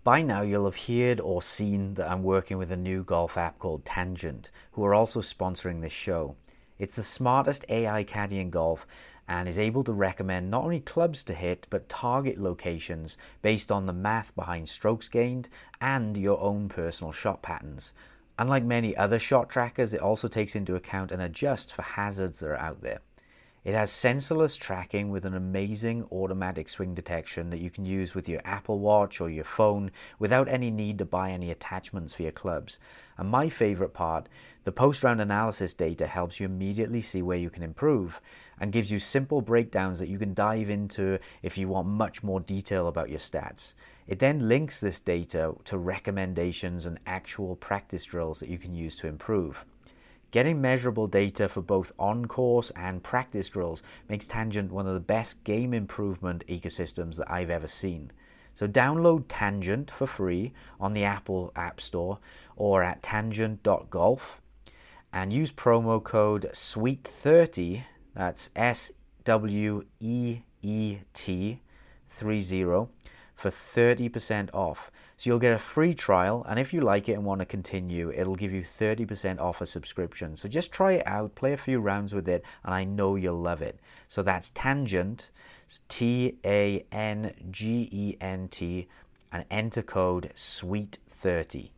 By now, you'll have heard or seen that I'm working with a new golf app called Tangent, who are also sponsoring this show. It's the smartest AI caddy in golf and is able to recommend not only clubs to hit, but target locations based on the math behind strokes gained and your own personal shot patterns. Unlike many other shot trackers, it also takes into account and adjusts for hazards that are out there. It has sensorless tracking with an amazing automatic swing detection that you can use with your Apple Watch or your phone without any need to buy any attachments for your clubs. And my favorite part, the post-round analysis data helps you immediately see where you can improve and gives you simple breakdowns that you can dive into if you want much more detail about your stats. It then links this data to recommendations and actual practice drills that you can use to improve. Getting measurable data for both on-course and practice drills makes Tangent one of the best game improvement ecosystems that I've ever seen. So download Tangent for free on the Apple App Store or at tangent.golf and use promo code SWEET30, that's SWEET 30, for 30% off. So you'll get a free trial, and if you like it and want to continue, it'll give you 30% off a subscription. So just try it out, play a few rounds with it, and I know you'll love it. So that's Tangent, TANGENT, and enter code SWEET30.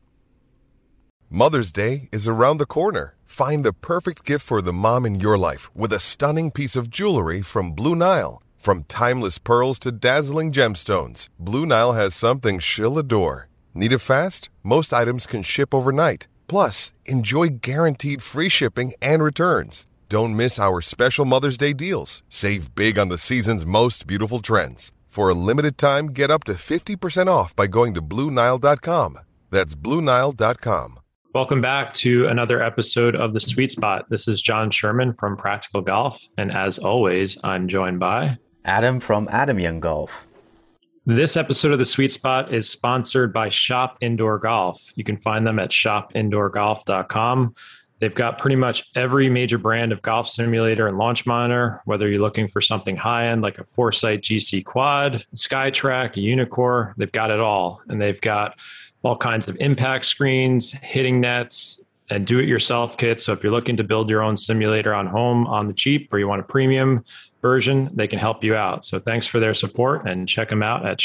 Mother's Day is around the corner. Find the perfect gift for the mom in your life with a stunning piece of jewelry from Blue Nile. From timeless pearls to dazzling gemstones, Blue Nile has something she'll adore. Need it fast? Most items can ship overnight. Plus, enjoy guaranteed free shipping and returns. Don't miss our special Mother's Day deals. Save big on the season's most beautiful trends. For a limited time, get up to 50% off by going to BlueNile.com. That's BlueNile.com. Welcome back to another episode of The Sweet Spot. This is John Sherman from Practical Golf. And as always, I'm joined by Adam from Adam Young Golf. This episode of The Sweet Spot is sponsored by Shop Indoor Golf. You can find them at shopindoorgolf.com. They've got pretty much every major brand of golf simulator and launch monitor, whether you're looking for something high-end like a Foresight GC Quad, SkyTrack, a Unicore, they've got it all. And they've got all kinds of impact screens, hitting nets, and do-it-yourself kits. So if you're looking to build your own simulator on home on the cheap, or you want a premium version, they can help you out. So thanks for their support, and check them out at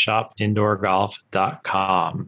shopindoorgolf.com.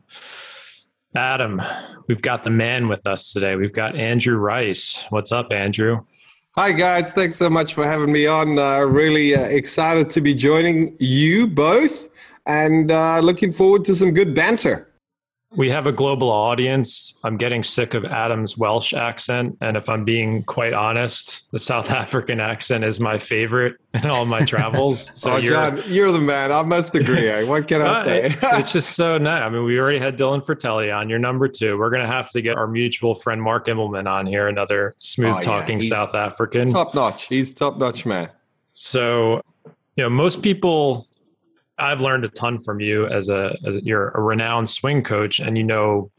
Adam, we've got the man with us today. We've got Andrew Rice. What's up, Andrew? Hi, guys. Thanks so much for having me on. Really excited to be joining you both, and looking forward to some good banter. We have a global audience. I'm getting sick of Adam's Welsh accent. And if I'm being quite honest, the South African accent is my favorite in all my travels. So John, you're the man. I must agree. What can I say? It's just so nice. I mean, we already had Dylan Fratelli on. You're number 2. We're going to have to get our mutual friend Mark Immelman on here, another smooth-talking South African. Top-notch. He's top-notch, man. So, most people... I've learned a ton from you as you're a renowned swing coach, and you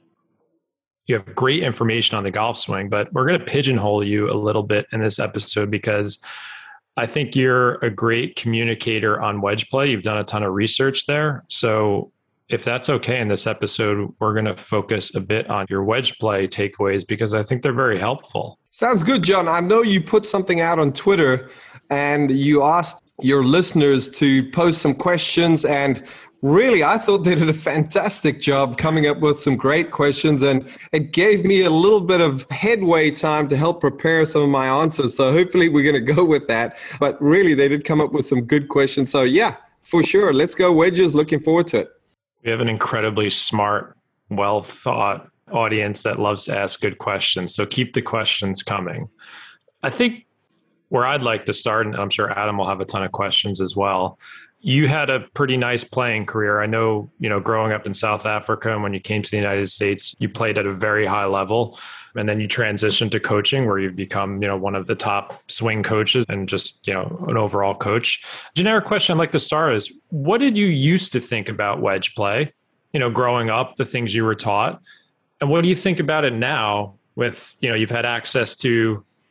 have great information on the golf swing, but we're going to pigeonhole you a little bit in this episode because I think you're a great communicator on wedge play. You've done a ton of research there. So if that's okay in this episode, we're going to focus a bit on your wedge play takeaways because I think they're very helpful. Sounds good, John. I know you put something out on Twitter and you asked your listeners to post some questions, and really, I thought they did a fantastic job coming up with some great questions, and it gave me a little bit of headway time to help prepare some of my answers. So hopefully we're going to go with that. But really, they did come up with some good questions. So yeah, for sure. Let's go wedges. Looking forward to it. We have an incredibly smart, well-thought audience that loves to ask good questions. So keep the questions coming. I think where I'd like to start, and I'm sure Adam will have a ton of questions as well. You had a pretty nice playing career. I know, growing up in South Africa and when you came to the United States, you played at a very high level. And then you transitioned to coaching where you've become, one of the top swing coaches and just, an overall coach. Generic question I'd like to start is, what did you used to think about wedge play, growing up, the things you were taught? And what do you think about it now with, you've had access to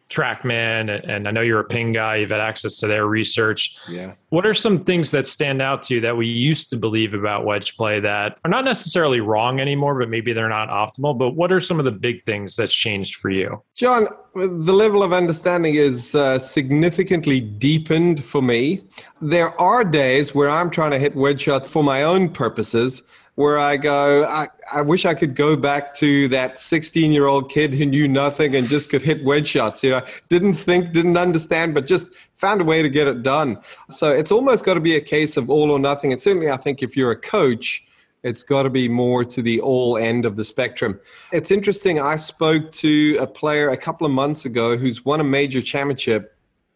TrackMan, and I know you're a ping guy. You've had access to their research. Yeah. What are some things that stand out to you that we used to believe about wedge play that are not necessarily wrong anymore, but maybe they're not optimal? But what are some of the big things that's changed for you? John, the level of understanding is significantly deepened for me. There are days where I'm trying to hit wedge shots for my own purposes, where I go, I wish I could go back to that 16-year-old kid who knew nothing and just could hit wedge shots. Didn't think, didn't understand, but just found a way to get it done. So it's almost got to be a case of all or nothing. And certainly I think if you're a coach, it's got to be more to the all end of the spectrum. It's interesting. I spoke to a player a couple of months ago who's won a major championship,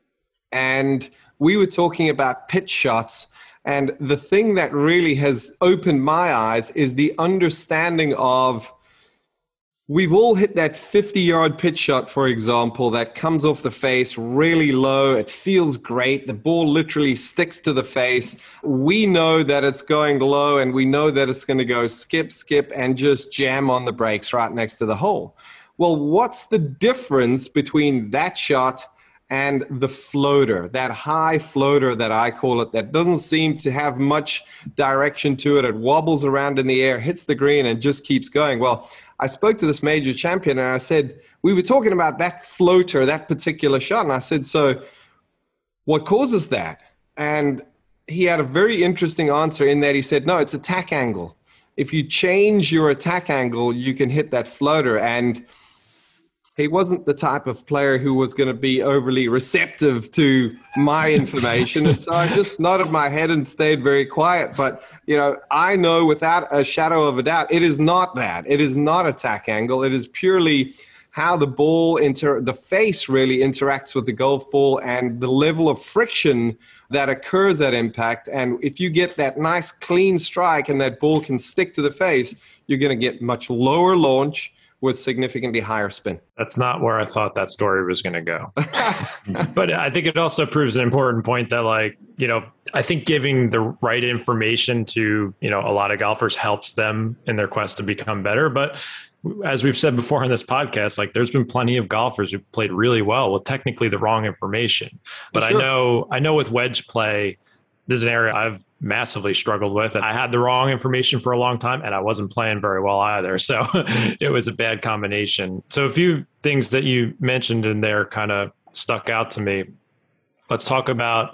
and we were talking about pitch shots. And the thing that really has opened my eyes is the understanding of, we've all hit that 50-yard pitch shot, for example, that comes off the face really low. It feels great. The ball literally sticks to the face. We know that it's going low, and we know that it's going to go skip, and just jam on the brakes right next to the hole. Well, what's the difference between that shot and the floater, that high floater that I call it, that doesn't seem to have much direction to it? It wobbles around in the air, hits the green, and just keeps going. Well, I spoke to this major champion, and I said, we were talking about that floater, that particular shot. And I said, so what causes that? And he had a very interesting answer in that he said, no, it's attack angle. If you change your attack angle, you can hit that floater. And he wasn't the type of player who was going to be overly receptive to my information. And so I just nodded my head and stayed very quiet. But, I know without a shadow of a doubt, it is not that. It is not attack angle. It is purely how the ball, the face really interacts with the golf ball, and the level of friction that occurs at impact. And if you get that nice clean strike and that ball can stick to the face, you're going to get much lower launch with significantly higher spin. That's not where I thought that story was going to go. But I think it also proves an important point that, I think giving the right information to, a lot of golfers helps them in their quest to become better. But as we've said before on this podcast, there's been plenty of golfers who played really well with technically the wrong information. But sure. I know with wedge play, this is an area I've massively struggled with. And I had the wrong information for a long time, and I wasn't playing very well either. So it was a bad combination. So a few things that you mentioned in there kind of stuck out to me. Let's talk about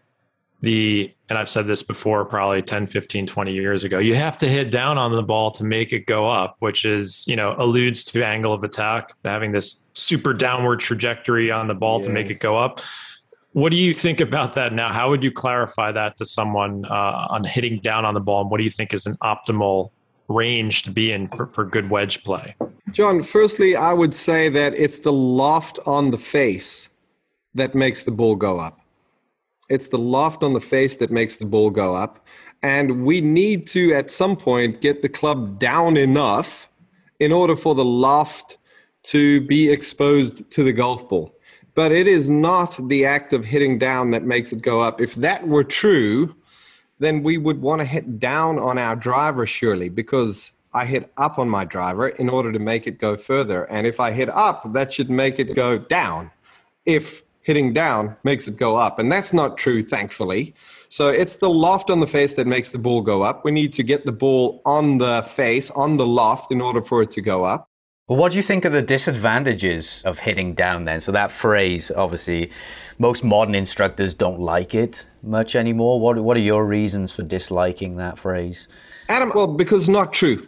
and I've said this before, probably 10, 15, 20 years ago, you have to hit down on the ball to make it go up, which is, alludes to angle of attack, having this super downward trajectory on the ball to make it go up. What do you think about that now? How would you clarify that to someone on hitting down on the ball? And what do you think is an optimal range to be in for good wedge play? John, firstly, I would say that it's the loft on the face that makes the ball go up. It's the loft on the face that makes the ball go up. And we need to, at some point, get the club down enough in order for the loft to be exposed to the golf ball. But it is not the act of hitting down that makes it go up. If that were true, then we would want to hit down on our driver, surely, because I hit up on my driver in order to make it go further. And if I hit up, that should make it go down, if hitting down makes it go up. And that's not true, thankfully. So it's the loft on the face that makes the ball go up. We need to get the ball on the face, on the loft, in order for it to go up. Well, what do you think are the disadvantages of hitting down then? So that phrase, obviously, most modern instructors don't like it much anymore. What are your reasons for disliking that phrase? Adam, well, because it's not true.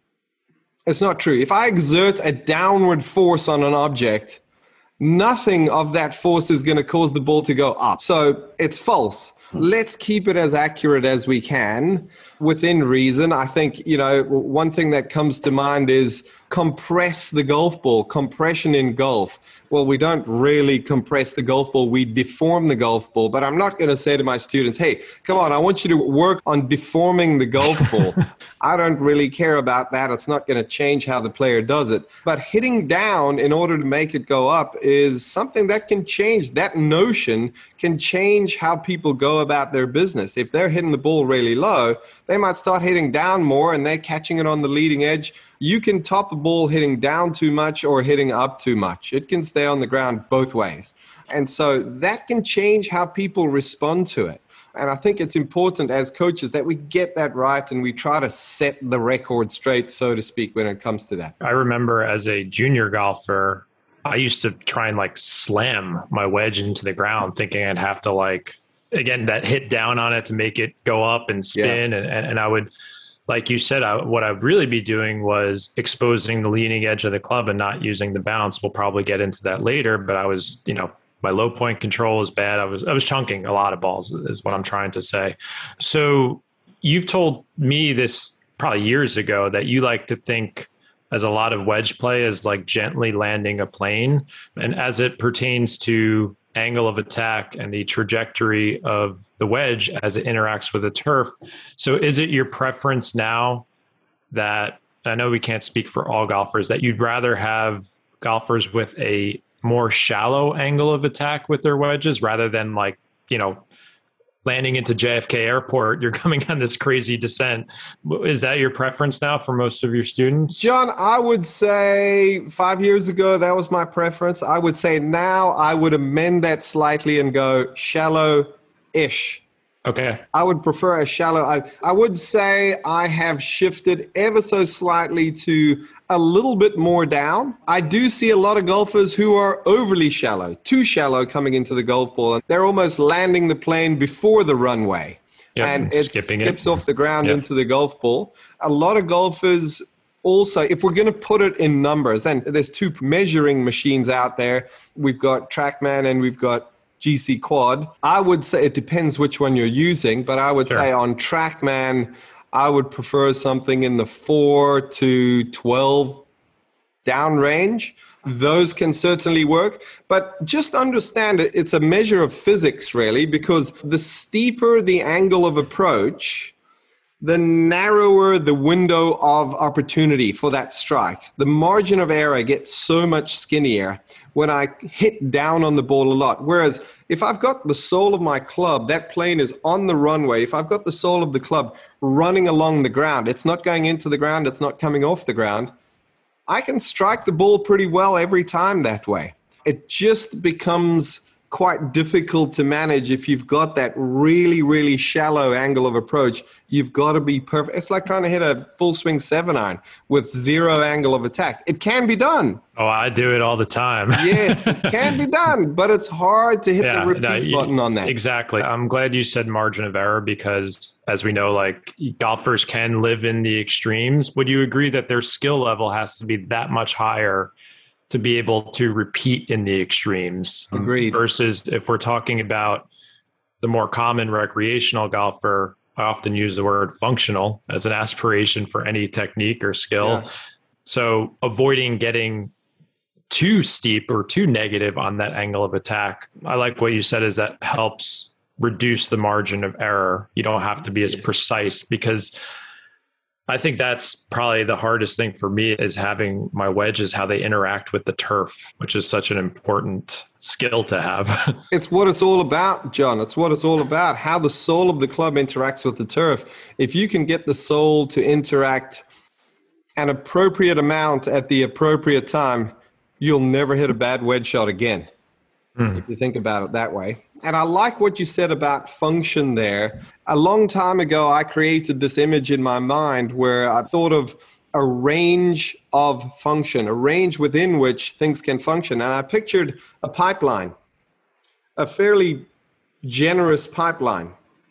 It's not true. If I exert a downward force on an object, nothing of that force is going to cause the ball to go up. So it's false. Let's keep it as accurate as we can within reason. I think, one thing that comes to mind is compress the golf ball, compression in golf. Well, we don't really compress the golf ball. We deform the golf ball. But I'm not going to say to my students, hey, come on, I want you to work on deforming the golf ball. I don't really care about that. It's not going to change how the player does it. But hitting down in order to make it go up is something that can change. That notion can change how people go about their business. If they're hitting the ball really low, they might start hitting down more and they're catching it on the leading edge. You can top a ball hitting down too much or hitting up too much. It can stay on the ground both ways. And so that can change how people respond to it. And I think it's important as coaches that we get that right and we try to set the record straight, so to speak, when it comes to that. I remember as a junior golfer, I used to try and like slam my wedge into the ground thinking I'd have to like, again, that hit down on it to make it go up and spin. Yeah. And I would, like you said, what I'd really be doing was exposing the leading edge of the club and not using the bounce. We'll probably get into that later, but I was, my low point control is bad. I was chunking a lot of balls is what I'm trying to say. So you've told me this probably years ago that you like to think as a lot of wedge play is like gently landing a plane. And as it pertains to angle of attack and the trajectory of the wedge as it interacts with the turf. So is it your preference now that, I know we can't speak for all golfers, that you'd rather have golfers with a more shallow angle of attack with their wedges rather than like, landing into JFK Airport, you're coming on this crazy descent. Is that your preference now for most of your students? John, I would say 5 years ago, that was my preference. I would say now I would amend that slightly and go shallow-ish. Okay. I would prefer a shallow. I would say I have shifted ever so slightly to a little bit more down. I do see a lot of golfers who are overly shallow, too shallow coming into the golf ball. And they're almost landing the plane before the runway. Yep, and it skips off the ground into the golf ball. A lot of golfers also, if we're going to put it in numbers, and there's two measuring machines out there. We've got TrackMan and we've got GC Quad. I would say it depends which one you're using, but I would say on TrackMan, I would prefer something in the 4 to 12 down range. Those can certainly work, but just understand it's a measure of physics really, because the steeper the angle of approach, the narrower the window of opportunity for that strike. The margin of error gets so much skinnier when I hit down on the ball a lot. Whereas if I've got the sole of my club, that plane is on the runway. If I've got the sole of the club running along the ground, it's not going into the ground, it's not coming off the ground, I can strike the ball pretty well every time that way. It just becomes quite difficult to manage if you've got that really, really shallow angle of approach. You've got to be perfect. It's like trying to hit a full swing 7-iron with zero angle of attack. It can be done. Oh, I do it all the time. Yes, it can be done, but it's hard to hit the repeat button on that. Exactly. I'm glad you said margin of error because, as we know, like golfers can live in the extremes. Would you agree that their skill level has to be that much higher to be able to repeat in the extremes? Agreed. Versus if we're talking about the more common recreational golfer, I often use the word functional as an aspiration for any technique or skill. Yeah. So avoiding getting too steep or too negative on that angle of attack. I like what you said is that helps reduce the margin of error. You don't have to be as precise, because I think that's probably the hardest thing for me is having my wedges, how they interact with the turf, which is such an important skill to have. It's what it's all about, John. It's what it's all about, how the sole of the club interacts with the turf. If you can get the sole to interact an appropriate amount at the appropriate time, you'll never hit a bad wedge shot again, if you think about it that way. And I like what you said about function there. A long time ago, I created this image in my mind where I thought of a range of function, a range within which things can function. And I pictured a pipeline, a fairly generous pipeline.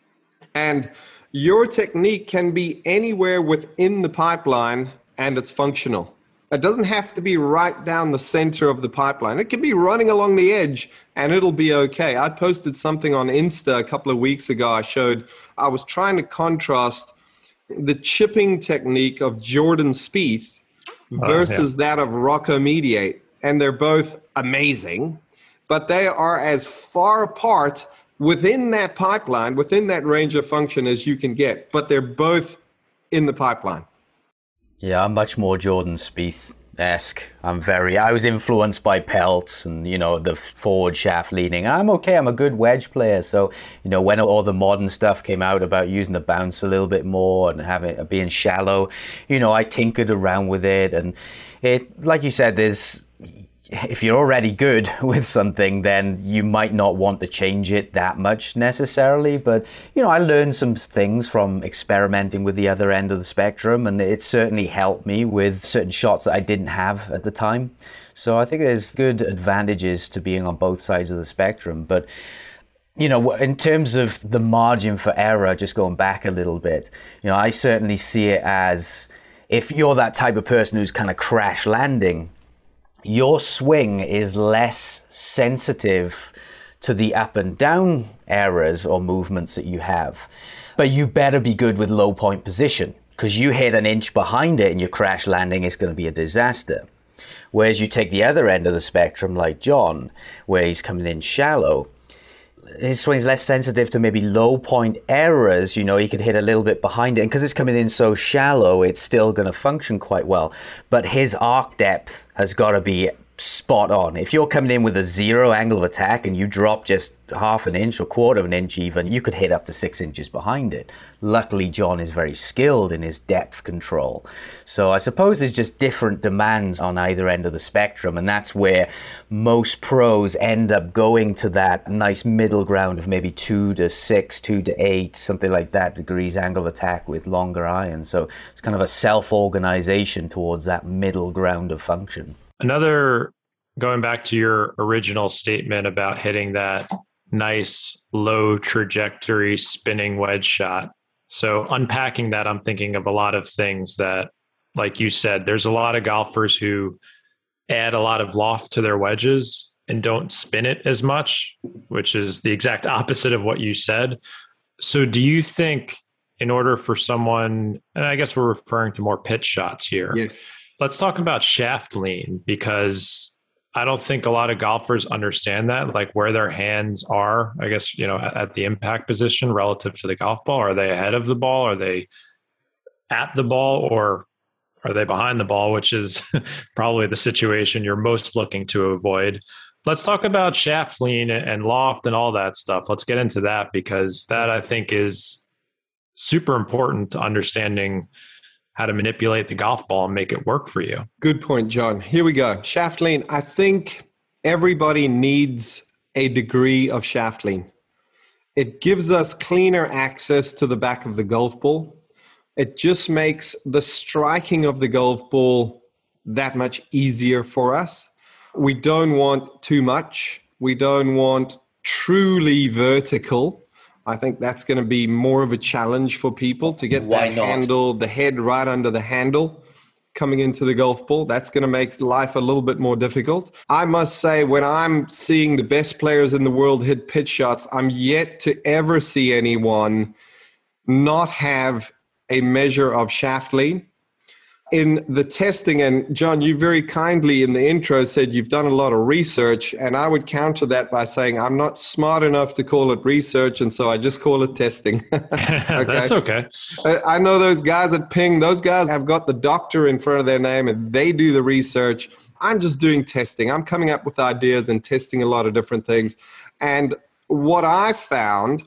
And your technique can be anywhere within the pipeline and it's functional. It doesn't have to be right down the center of the pipeline. It can be running along the edge and it'll be okay. I posted something on Insta a couple of weeks ago. I was trying to contrast the chipping technique of Jordan Spieth versus that of Rocco Mediate. And they're both amazing, but they are as far apart within that pipeline, within that range of function as you can get, but they're both in the pipeline. Yeah, I'm much more Jordan Spieth esque. I was influenced by Peltz and, the forward shaft leaning. I'm okay. I'm a good wedge player. So, when all the modern stuff came out about using the bounce a little bit more and having it being shallow, I tinkered around with it. And it, like you said, if you're already good with something, then you might not want to change it that much necessarily. But, I learned some things from experimenting with the other end of the spectrum, and it certainly helped me with certain shots that I didn't have at the time. So I think there's good advantages to being on both sides of the spectrum. But, in terms of the margin for error, just going back a little bit, I certainly see it as if you're that type of person who's kind of crash landing, your swing is less sensitive to the up and down errors or movements that you have. But you better be good with low point position, because you hit an inch behind it and your crash landing is going to be a disaster. Whereas you take the other end of the spectrum like John, where he's coming in shallow, his swing's less sensitive to maybe low point errors. He could hit a little bit behind it, and because it's coming in so shallow, it's still going to function quite well. But his arc depth has got to be spot on. If you're coming in with a 0 angle of attack and you drop just half an inch or quarter of an inch even, you could hit up to 6 inches behind it. Luckily, John is very skilled in his depth control. So I suppose there's just different demands on either end of the spectrum, and that's where most pros end up going to that nice middle ground of maybe 2 to 6, 2 to 8, something like that degrees angle of attack with longer irons. So it's kind of a self-organization towards that middle ground of function. Going back to your original statement about hitting that nice low trajectory spinning wedge shot. So unpacking that, I'm thinking of a lot of things that, like you said, there's a lot of golfers who add a lot of loft to their wedges and don't spin it as much, which is the exact opposite of what you said. So do you think in order for someone, and I guess we're referring to more pitch shots here. Yes. Let's talk about shaft lean, because I don't think a lot of golfers understand that, like where their hands are, I guess, at the impact position relative to the golf ball. Are they ahead of the ball? Are they at the ball, or are they behind the ball, which is probably the situation you're most looking to avoid? Let's talk about shaft lean and loft and all that stuff. Let's get into that, because that I think is super important to understanding how to manipulate the golf ball and make it work for you. Good point, John. Here we go. Shaft lean. I think everybody needs a degree of shaft lean. It gives us cleaner access to the back of the golf ball. It just makes the striking of the golf ball that much easier for us. We don't want too much. We don't want truly vertical. I think that's going to be more of a challenge for people to get the head right under the handle coming into the golf ball. That's going to make life a little bit more difficult. I must say, when I'm seeing the best players in the world hit pitch shots, I'm yet to ever see anyone not have a measure of shaft lean. In the testing, and John, you very kindly in the intro said you've done a lot of research, and I would counter that by saying I'm not smart enough to call it research, and so I just call it testing. Okay? That's okay. I know those guys at Ping, those guys have got the doctor in front of their name, and they do the research. I'm just doing testing. I'm coming up with ideas and testing a lot of different things. And what I found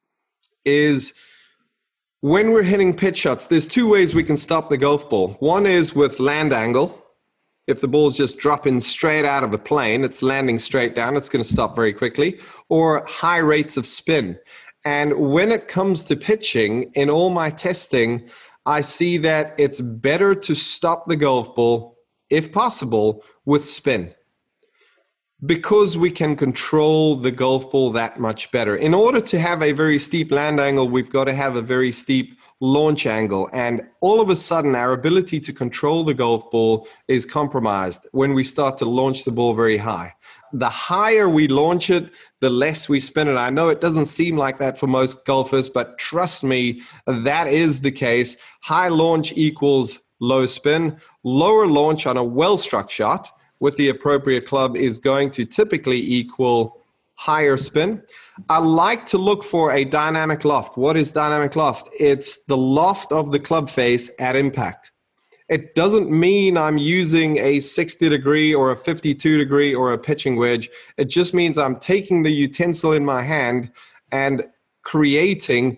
is, when we're hitting pitch shots, there's two ways we can stop the golf ball. One is with land angle. If the ball's just dropping straight out of a plane, it's landing straight down, it's going to stop very quickly. Or high rates of spin. And when it comes to pitching, in all my testing, I see that it's better to stop the golf ball, if possible, with spin, because we can control the golf ball that much better. In order to have a very steep land angle, we've got to have a very steep launch angle. And all of a sudden, our ability to control the golf ball is compromised when we start to launch the ball very high. The higher we launch it, the less we spin it. I know it doesn't seem like that for most golfers, but trust me, that is the case. High launch equals low spin. Lower launch on a well-struck shot with the appropriate club is going to typically equal higher spin. I like to look for a dynamic loft. What is dynamic loft? It's the loft of the club face at impact. It doesn't mean I'm using a 60 degree or a 52 degree or a pitching wedge. It just means I'm taking the utensil in my hand and creating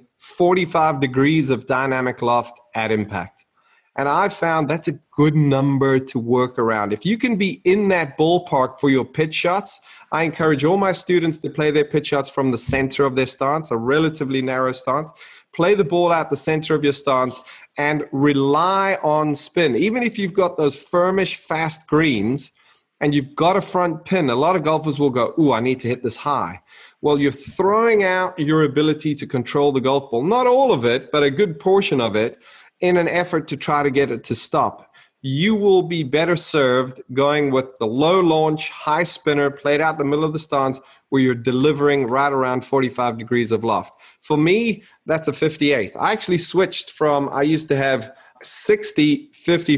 45 degrees of dynamic loft at impact. And I found that's a good number to work around. If you can be in that ballpark for your pitch shots, I encourage all my students to play their pitch shots from the center of their stance, a relatively narrow stance. Play the ball out the center of your stance and rely on spin. Even if you've got those firmish, fast greens and you've got a front pin, a lot of golfers will go, ooh, I need to hit this high. Well, you're throwing out your ability to control the golf ball. Not all of it, but a good portion of it, in an effort to try to get it to stop. You will be better served going with the low launch, high spinner, played out the middle of the stance, where you're delivering right around 45 degrees of loft. For me, that's a 58. I actually switched from, I used to have 60,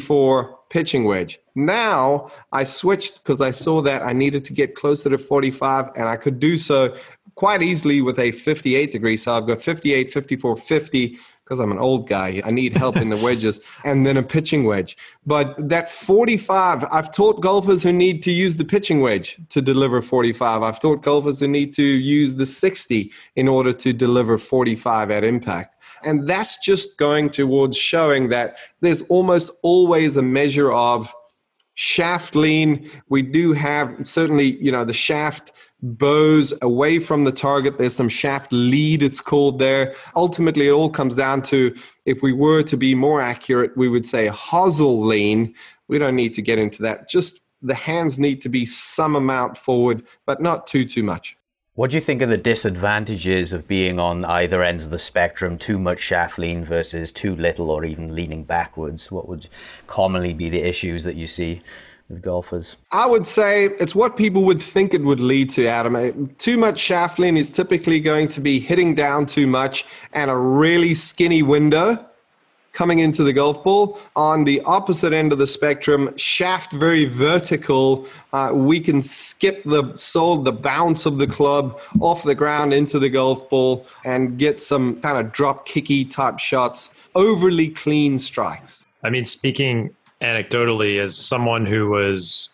54 pitching wedge. Now I switched because I saw that I needed to get closer to 45, and I could do so quite easily with a 58 degree. So I've got 58, 54, 50, because I'm an old guy. I need help in the wedges, and then a pitching wedge. But that 45, I've taught golfers who need to use the pitching wedge to deliver 45. I've taught golfers who need to use the 60 in order to deliver 45 at impact. And that's just going towards showing that there's almost always a measure of shaft lean. We do have certainly, the shaft bows away from the target. There's some shaft lead, it's called there. Ultimately, it all comes down to, if we were to be more accurate, we would say hosel lean. We don't need to get into that. Just the hands need to be some amount forward, but not too much. What do you think are the disadvantages of being on either ends of the spectrum, too much shaft lean versus too little or even leaning backwards? What would commonly be the issues that you see with golfers? I would say it's what people would think it would lead to, Adam. Too much shaft lean is typically going to be hitting down too much and a really skinny window coming into the golf ball. On the opposite end of the spectrum, shaft very vertical. We can skip the bounce of the club off the ground into the golf ball and get some kind of drop kicky type shots, overly clean strikes. I mean, speaking anecdotally, as someone who was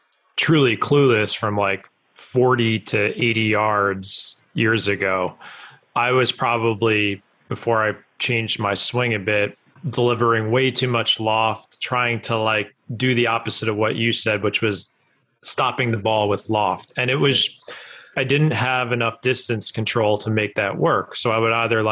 truly clueless from like 40 to 80 yards years ago, I was probably, before I changed my swing a bit, delivering way too much loft, trying to like do the opposite of what you said, which was stopping the ball with loft. And I didn't have enough distance control to make that work. So I would either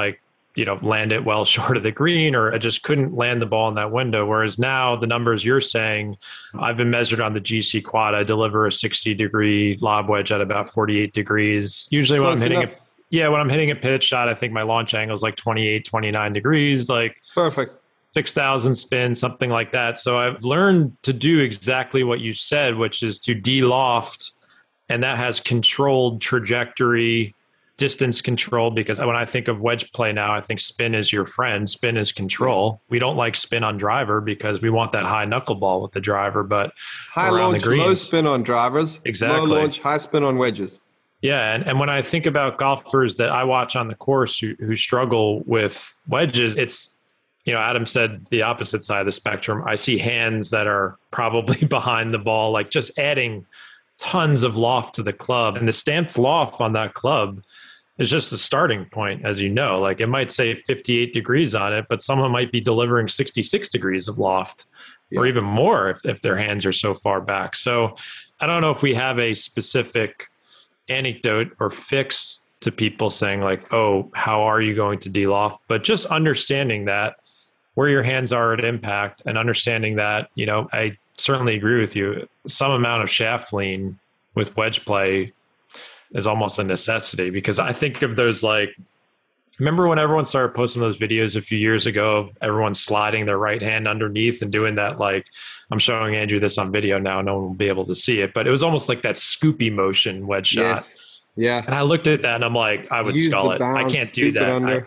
land it well short of the green, or I just couldn't land the ball in that window. Whereas now the numbers you're saying, I've been measured on the GC quad. I deliver a 60-degree lob wedge at about 48 degrees. Usually when I'm hitting a pitch shot, I think my launch angle is like 28, 29 degrees, like perfect. 6,000 spin, something like that. So I've learned to do exactly what you said, which is to de-loft, and that has controlled trajectory, distance control, because when I think of wedge play now, I think spin is your friend. Spin is control. We don't like spin on driver because we want that high knuckleball with the driver, but high launch, low spin on drivers. Exactly. Low launch, high spin on wedges. Yeah. And when I think about golfers that I watch on the course who struggle with wedges, it's, Adam said the opposite side of the spectrum. I see hands that are probably behind the ball, like just adding tons of loft to the club. And the stamped loft on that club is just a starting point, as you know. Like it might say 58 degrees on it, but someone might be delivering 66 degrees of loft, or even more if their hands are so far back. So I don't know if we have a specific anecdote or fix to people saying like, oh, how are you going to de-loft? But just understanding that where your hands are at impact, and understanding that, I certainly agree with you. Some amount of shaft lean with wedge play is almost a necessity, because I think of those, like, remember when everyone started posting those videos a few years ago, everyone sliding their right hand underneath and doing that, like, I'm showing Andrew this on video now, no one will be able to see it, but it was almost like that scoopy motion wedge shot. Yes. Yeah. And I looked at that and I'm like, I would skull it. I can't do that.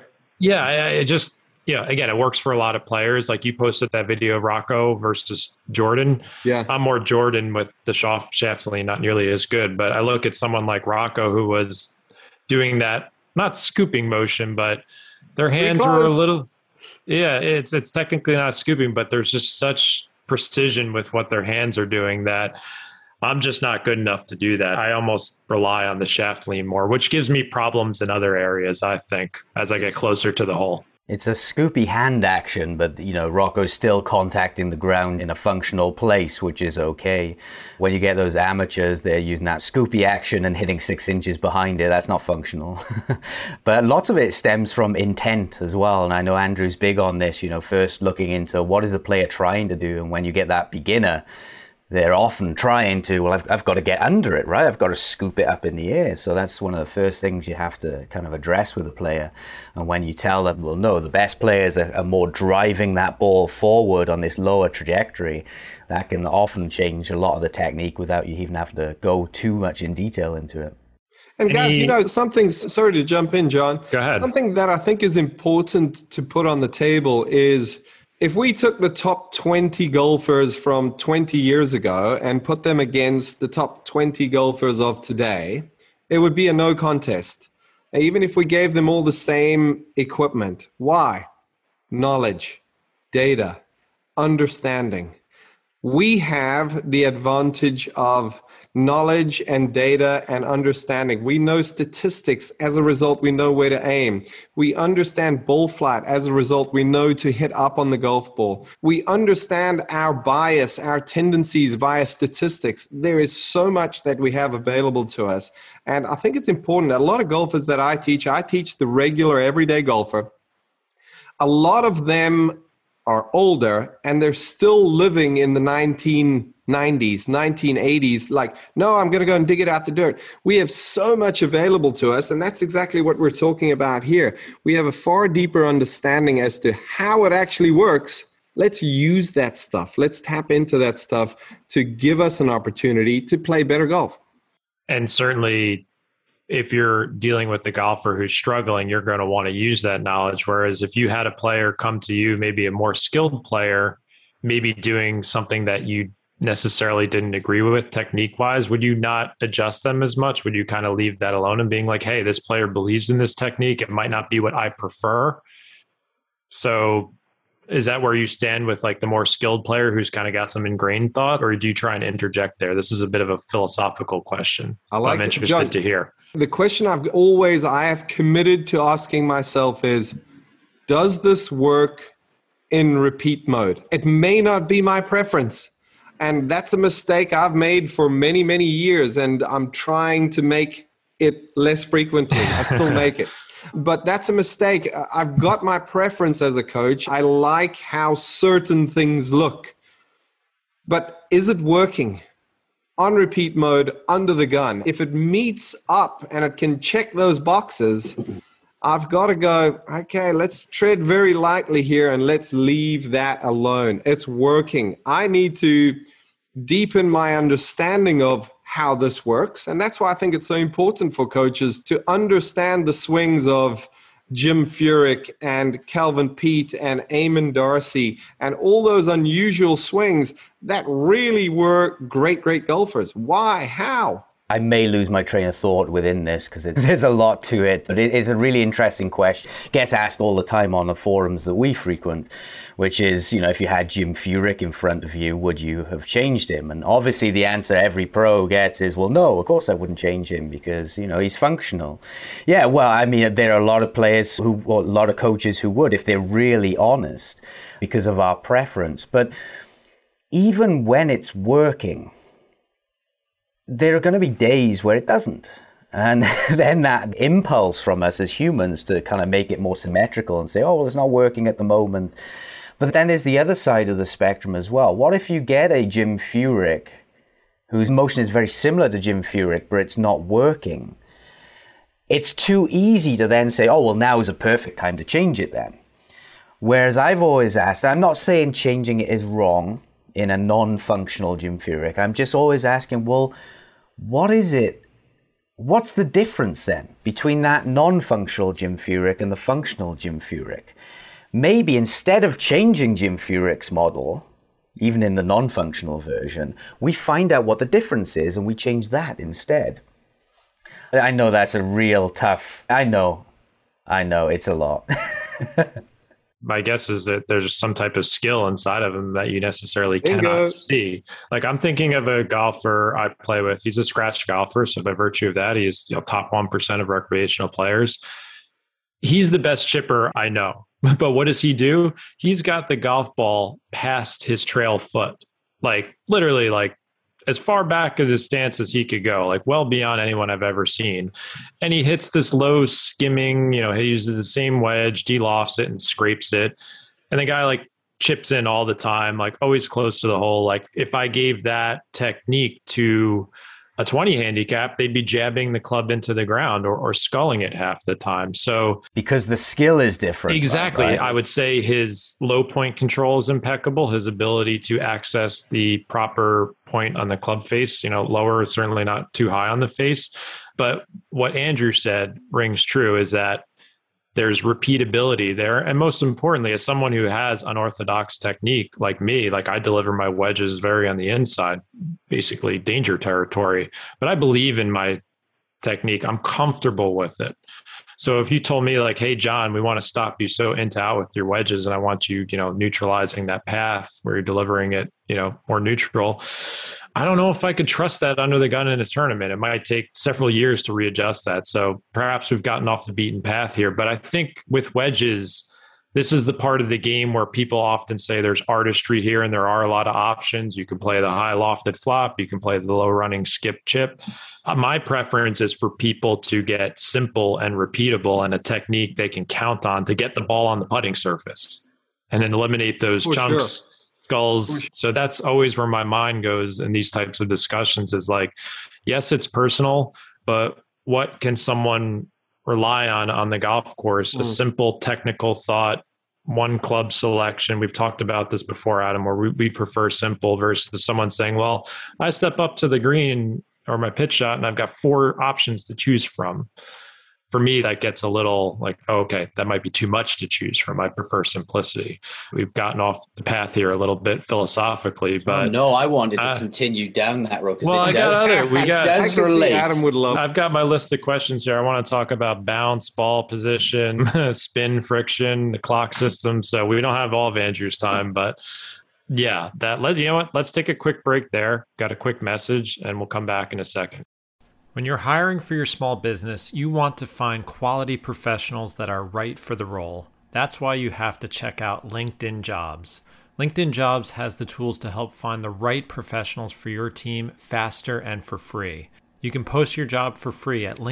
It just, again, it works for a lot of players. Like you posted that video of Rocco versus Jordan. Yeah. I'm more Jordan with the shaft lean, not nearly as good. But I look at someone like Rocco who was doing that, not scooping motion, but their hands were a little, Yeah, it's technically not scooping, but there's just such precision with what their hands are doing that I'm just not good enough to do that. I almost rely on the shaft lean more, which gives me problems in other areas, I think, as I get closer to the hole. It's a scoopy hand action, but, Rocco's still contacting the ground in a functional place, which is okay. When you get those amateurs, they're using that scoopy action and hitting 6 inches behind it. That's not functional. But lots of it stems from intent as well. And I know Andrew's big on this, first looking into what is the player trying to do. And when you get that beginner, they're often trying to, I've got to get under it, right? I've got to scoop it up in the air. So that's one of the first things you have to kind of address with a player. And when you tell them, well, no, the best players are more driving that ball forward on this lower trajectory, that can often change a lot of the technique without you even having to go too much in detail into it. And guys, something, sorry to jump in, John. Go ahead. Something that I think is important to put on the table is, if we took the top 20 golfers from 20 years ago and put them against the top 20 golfers of today, it would be a no contest. Even if we gave them all the same equipment. Why? Knowledge, data, understanding. We have the advantage of knowledge and data and understanding. We know statistics. As a result, we know where to aim. We understand ball flight. As a result, we know to hit up on the golf ball. We understand our bias, our tendencies via statistics. There is so much that we have available to us. And I think it's important. A lot of golfers that I teach the regular everyday golfer. A lot of them are older and they're still living in the 1990s, 1980s, like, no, I'm going to go and dig it out the dirt. We have so much available to us, and that's exactly what we're talking about here. We have a far deeper understanding as to how it actually works. Let's use that stuff. Let's tap into that stuff to give us an opportunity to play better golf. And certainly, if you're dealing with the golfer who's struggling, you're going to want to use that knowledge. Whereas if you had a player come to you, maybe a more skilled player, maybe doing something that you necessarily didn't agree with technique wise, would you not adjust them as much? Would you kind of leave that alone and being like, hey, this player believes in this technique. It might not be what I prefer. So is that where you stand with like the more skilled player who's kind of got some ingrained thought, or do you try and interject there? This is a bit of a philosophical question. I'm interested John, to hear. The question I have committed to asking myself is, does this work in repeat mode? It may not be my preference. And that's a mistake I've made for many, many years. And I'm trying to make it less frequently. I still make it. But that's a mistake. I've got my preference as a coach. I like how certain things look. But is it working? On repeat mode, under the gun. If it meets up and it can check those boxes, I've got to go, okay, let's tread very lightly here and let's leave that alone. It's working. I need to deepen my understanding of how this works. And that's why I think it's so important for coaches to understand the swings of Jim Furyk and Calvin Peete and Eamon Darcy and all those unusual swings that really were great, great golfers. Why? How? I may lose my train of thought within this because there's a lot to it, but it is a really interesting question. It gets asked all the time on the forums that we frequent, which is, if you had Jim Furyk in front of you, would you have changed him? And obviously the answer every pro gets is, well, no, of course I wouldn't change him because, he's functional. Yeah, well, I mean, there are a lot of players a lot of coaches who would, if they're really honest, because of our preference. But even when it's working, there are going to be days where it doesn't. And then that impulse from us as humans to kind of make it more symmetrical and say, oh, well, it's not working at the moment. But then there's the other side of the spectrum as well. What if you get a Jim Furyk whose motion is very similar to Jim Furyk, but it's not working? It's too easy to then say, oh, well, now is a perfect time to change it then. Whereas I've always asked, I'm not saying changing it is wrong in a non-functional Jim Furyk. I'm just always asking, well, what is it? What's the difference then between that non-functional Jim Furyk and the functional Jim Furyk? Maybe instead of changing Jim Furyk's model, even in the non-functional version, we find out what the difference is and we change that instead. I know that's a real tough, I know, it's a lot. my guess is that there's some type of skill inside of him that you necessarily Bingo. cannot see. Like I'm thinking of a golfer I play with. He's a scratch golfer. So by virtue of that, he's top 1% of recreational players. He's the best chipper I know. But what does he do? He's got the golf ball past his trail foot. Like literally like as far back at his stance as he could go, like well beyond anyone I've ever seen. And he hits this low skimming, he uses the same wedge, de-lofts it and scrapes it. And the guy like chips in all the time, like always close to the hole. Like if I gave that technique to a 20 handicap, they'd be jabbing the club into the ground or sculling it half the time. So because the skill is different. Exactly. Right? I would say his low point control is impeccable. His ability to access the proper point on the club face, lower, certainly not too high on the face. But what Andrew said rings true is that there's repeatability there. And most importantly, as someone who has unorthodox technique like me, like I deliver my wedges very on the inside, basically danger territory. But I believe in my technique. I'm comfortable with it. So if you told me like, hey, John, we want to stop you so into out with your wedges and I want you, neutralizing that path where you're delivering it, more neutral. I don't know if I could trust that under the gun in a tournament. It might take several years to readjust that. So perhaps we've gotten off the beaten path here. But I think with wedges, this is the part of the game where people often say there's artistry here and there are a lot of options. You can play the high lofted flop. You can play the low running skip chip. My preference is for people to get simple and repeatable and a technique they can count on to get the ball on the putting surface and then eliminate those chunks, skulls. So that's always where my mind goes in these types of discussions is like, yes, it's personal, but what can someone rely on the golf course? A simple technical thought, one club selection. We've talked about this before, Adam, where we prefer simple versus someone saying, well, I step up to the green or my pitch shot and I've got 4 options to choose from. For me, that gets a little like, oh, okay, that might be too much to choose from. I prefer simplicity. We've gotten off the path here a little bit philosophically, but no, I wanted to continue down that road. Well, I got other. We got. Does relate. Adam would love. I've got my list of questions here. I want to talk about bounce, ball position, spin, friction, the clock system. So we don't have all of Andrew's time, but yeah, you know what? Let's take a quick break there. Got a quick message, and we'll come back in a second. When you're hiring for your small business, you want to find quality professionals that are right for the role. That's why you have to check out LinkedIn Jobs. LinkedIn Jobs has the tools to help find the right professionals for your team faster and for free. You can post your job for free at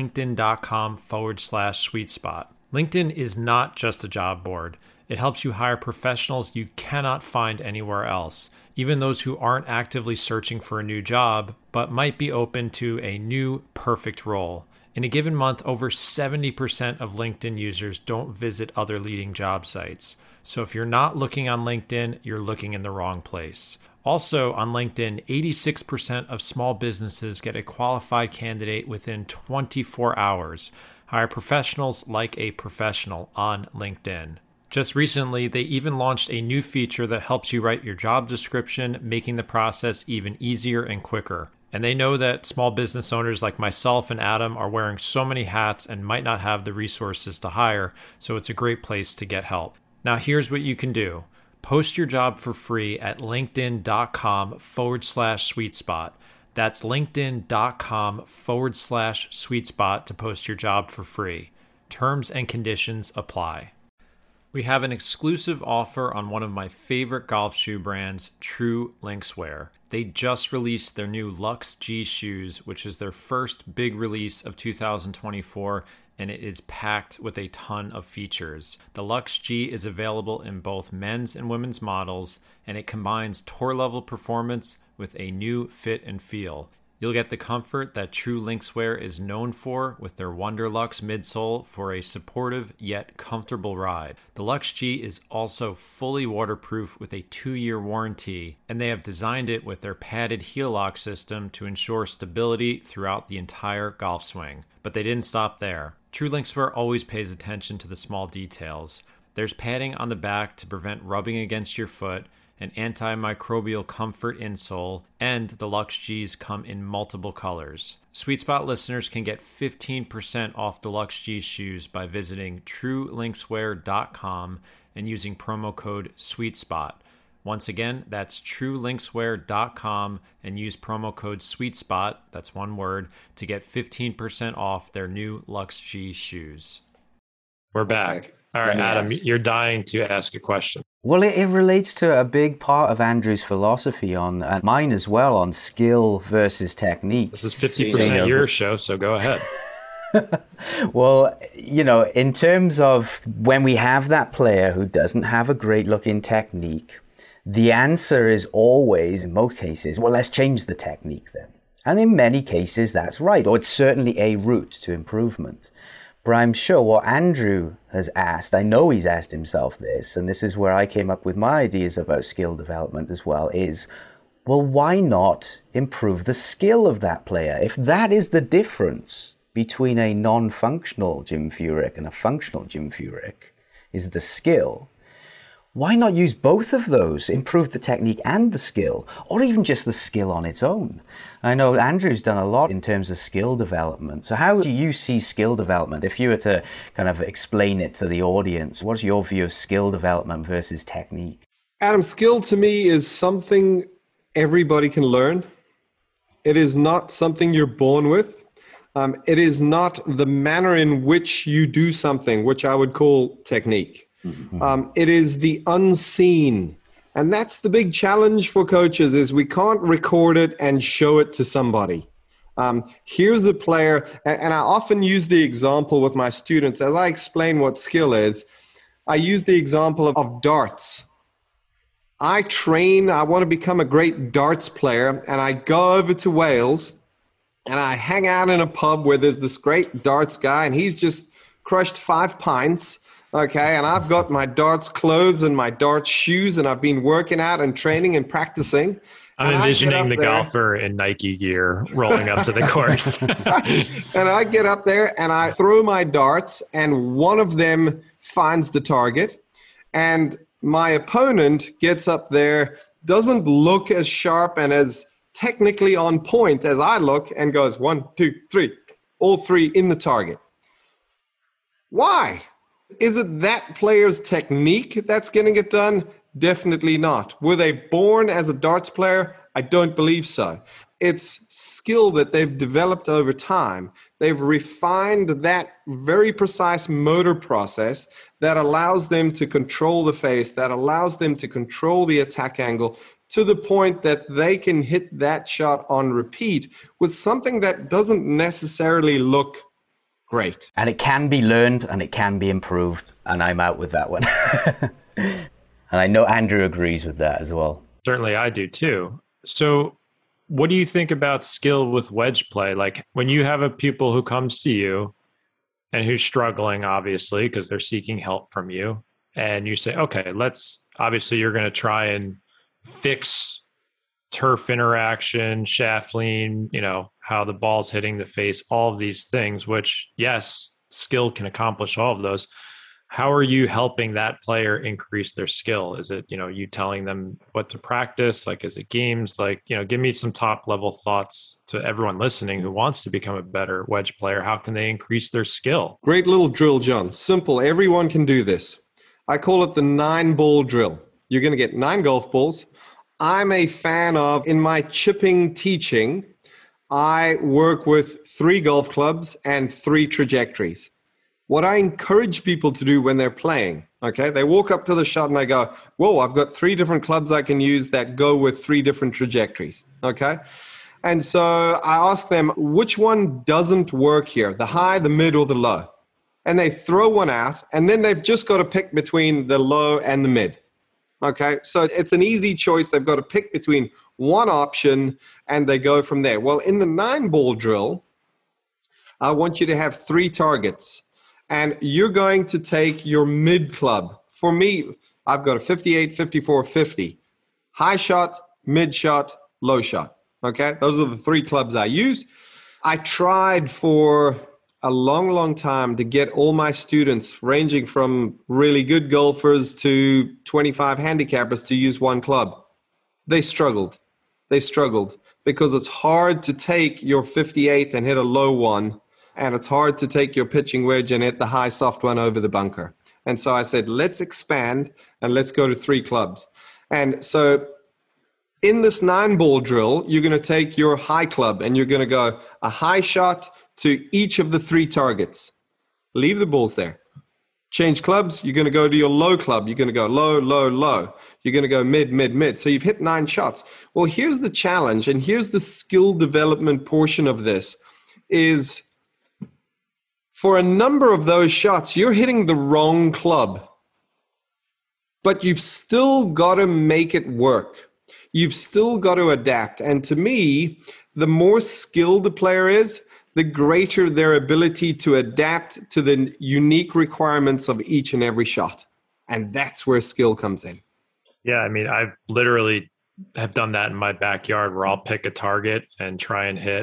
linkedin.com/sweet spot. LinkedIn is not just a job board. It helps you hire professionals you cannot find anywhere else, even those who aren't actively searching for a new job, but might be open to a new perfect role. In a given month, over 70% of LinkedIn users don't visit other leading job sites. So if you're not looking on LinkedIn, you're looking in the wrong place. Also on LinkedIn, 86% of small businesses get a qualified candidate within 24 hours. Hire professionals like a professional on LinkedIn. Just recently, they even launched a new feature that helps you write your job description, making the process even easier and quicker. And they know that small business owners like myself and Adam are wearing so many hats and might not have the resources to hire, so it's a great place to get help. Now, here's what you can do. Post your job for free at linkedin.com/sweet spot. That's linkedin.com/sweet spot to post your job for free. Terms and conditions apply. We have an exclusive offer on one of my favorite golf shoe brands, True Linkswear. They just released their new Luxe G shoes, which is their first big release of 2024, and it is packed with a ton of features. The Luxe G is available in both men's and women's models, and it combines tour-level performance with a new fit and feel. You'll get the comfort that True Linkswear is known for with their Wonderlux midsole for a supportive yet comfortable ride. The Luxe G is also fully waterproof with a 2-year warranty, and they have designed it with their padded heel lock system to ensure stability throughout the entire golf swing. But they didn't stop there. True Linkswear always pays attention to the small details. There's padding on the back to prevent rubbing against your foot, an antimicrobial comfort insole, and the Luxe G's come in multiple colors. Sweet Spot listeners can get 15% off the Luxe G shoes by visiting truelinkswear.com and using promo code SweetSpot. Once again, that's truelinkswear.com and use promo code SweetSpot, that's one word, to get 15% off their new Lux G shoes. We're back. All right, Adam, you're dying to ask a question. Well, it relates to a big part of Andrew's philosophy on, and mine as well, on skill versus technique. This is 50% your show, so go ahead. Well, in terms of when we have that player who doesn't have a great looking technique, the answer is always, in most cases, well, let's change the technique then. And in many cases, that's right, or it's certainly a route to improvement. But I'm sure what Andrew has asked, I know he's asked himself this, and this is where I came up with my ideas about skill development as well, is, well, why not improve the skill of that player? If that is the difference between a non-functional Jim Furyk and a functional Jim Furyk, is the skill, why not use both of those, improve the technique and the skill, or even just the skill on its own? I know Andrew's done a lot in terms of skill development. So how do you see skill development? If you were to kind of explain it to the audience, what's your view of skill development versus technique? Adam, skill to me is something everybody can learn. It is not something you're born with. It is not the manner in which you do something, which I would call technique. Mm-hmm. It is the unseen. And that's the big challenge for coaches, is we can't record it and show it to somebody. Here's a player, and I often use the example with my students as I explain what skill is. I use the example of darts. I want to become a great darts player, and I go over to Wales and I hang out in a pub where there's this great darts guy, and he's just crushed 5 pints. Okay, and I've got my darts clothes and my darts shoes, and I've been working out and training and practicing. I'm envisioning the golfer in Nike gear rolling up to the course. And I get up there and I throw my darts, and one of them finds the target. And my opponent gets up there, doesn't look as sharp and as technically on point as I look, and goes 1, 2, 3, all 3 in the target. Why? Is it that player's technique that's getting it done? Definitely not. Were they born as a darts player? I don't believe so. It's skill that they've developed over time. They've refined that very precise motor process that allows them to control the face, that allows them to control the attack angle to the point that they can hit that shot on repeat with something that doesn't necessarily look great. And it can be learned and it can be improved. And I'm out with that one. And I know Andrew agrees with that as well. Certainly I do too. So what do you think about skill with wedge play? Like when you have a pupil who comes to you and who's struggling, obviously, because they're seeking help from you, and you say, okay, obviously you're going to try and fix turf interaction, shaft lean, how the ball's hitting the face, all of these things, which, yes, skill can accomplish all of those. How are you helping that player increase their skill? Is it, you telling them what to practice? Like, is it games? Like, give me some top level thoughts to everyone listening who wants to become a better wedge player. How can they increase their skill? Great little drill, John. Simple. Everyone can do this. I call it the 9-ball drill. You're going to get 9 golf balls. I'm a fan of, in my chipping teaching, I work with 3 golf clubs and 3 trajectories. What I encourage people to do when they're playing, okay, they walk up to the shot and they go, whoa, I've got 3 different clubs I can use that go with 3 different trajectories, okay? And so I ask them, which one doesn't work here, the high, the mid, or the low? And they throw one out, and then they've just got to pick between the low and the mid, okay? So it's an easy choice. They've got to pick between one option, and they go from there. Well, in the 9-ball drill, I want you to have 3 targets, and you're going to take your mid club. For me, I've got a 58, 54, 50. High shot, mid shot, low shot, okay? Those are the 3 clubs I use. I tried for a long, long time to get all my students, ranging from really good golfers to 25 handicappers, to use one club. They struggled. Because it's hard to take your 58 and hit a low one, and it's hard to take your pitching wedge and hit the high soft one over the bunker. And so I said, let's expand and let's go to 3 clubs. And so in this 9-ball drill, you're going to take your high club and you're going to go a high shot to each of the 3 targets. Leave the balls there. Change clubs, you're going to go to your low club. You're going to go low, low, low. You're going to go mid, mid, mid. So you've hit 9 shots. Well, here's the challenge, and here's the skill development portion of this, is for a number of those shots, you're hitting the wrong club. But you've still got to make it work. You've still got to adapt. And to me, the more skilled the player is, the greater their ability to adapt to the unique requirements of each and every shot. And that's where skill comes in. Yeah, I mean, I literally have done that in my backyard where I'll pick a target and try and hit,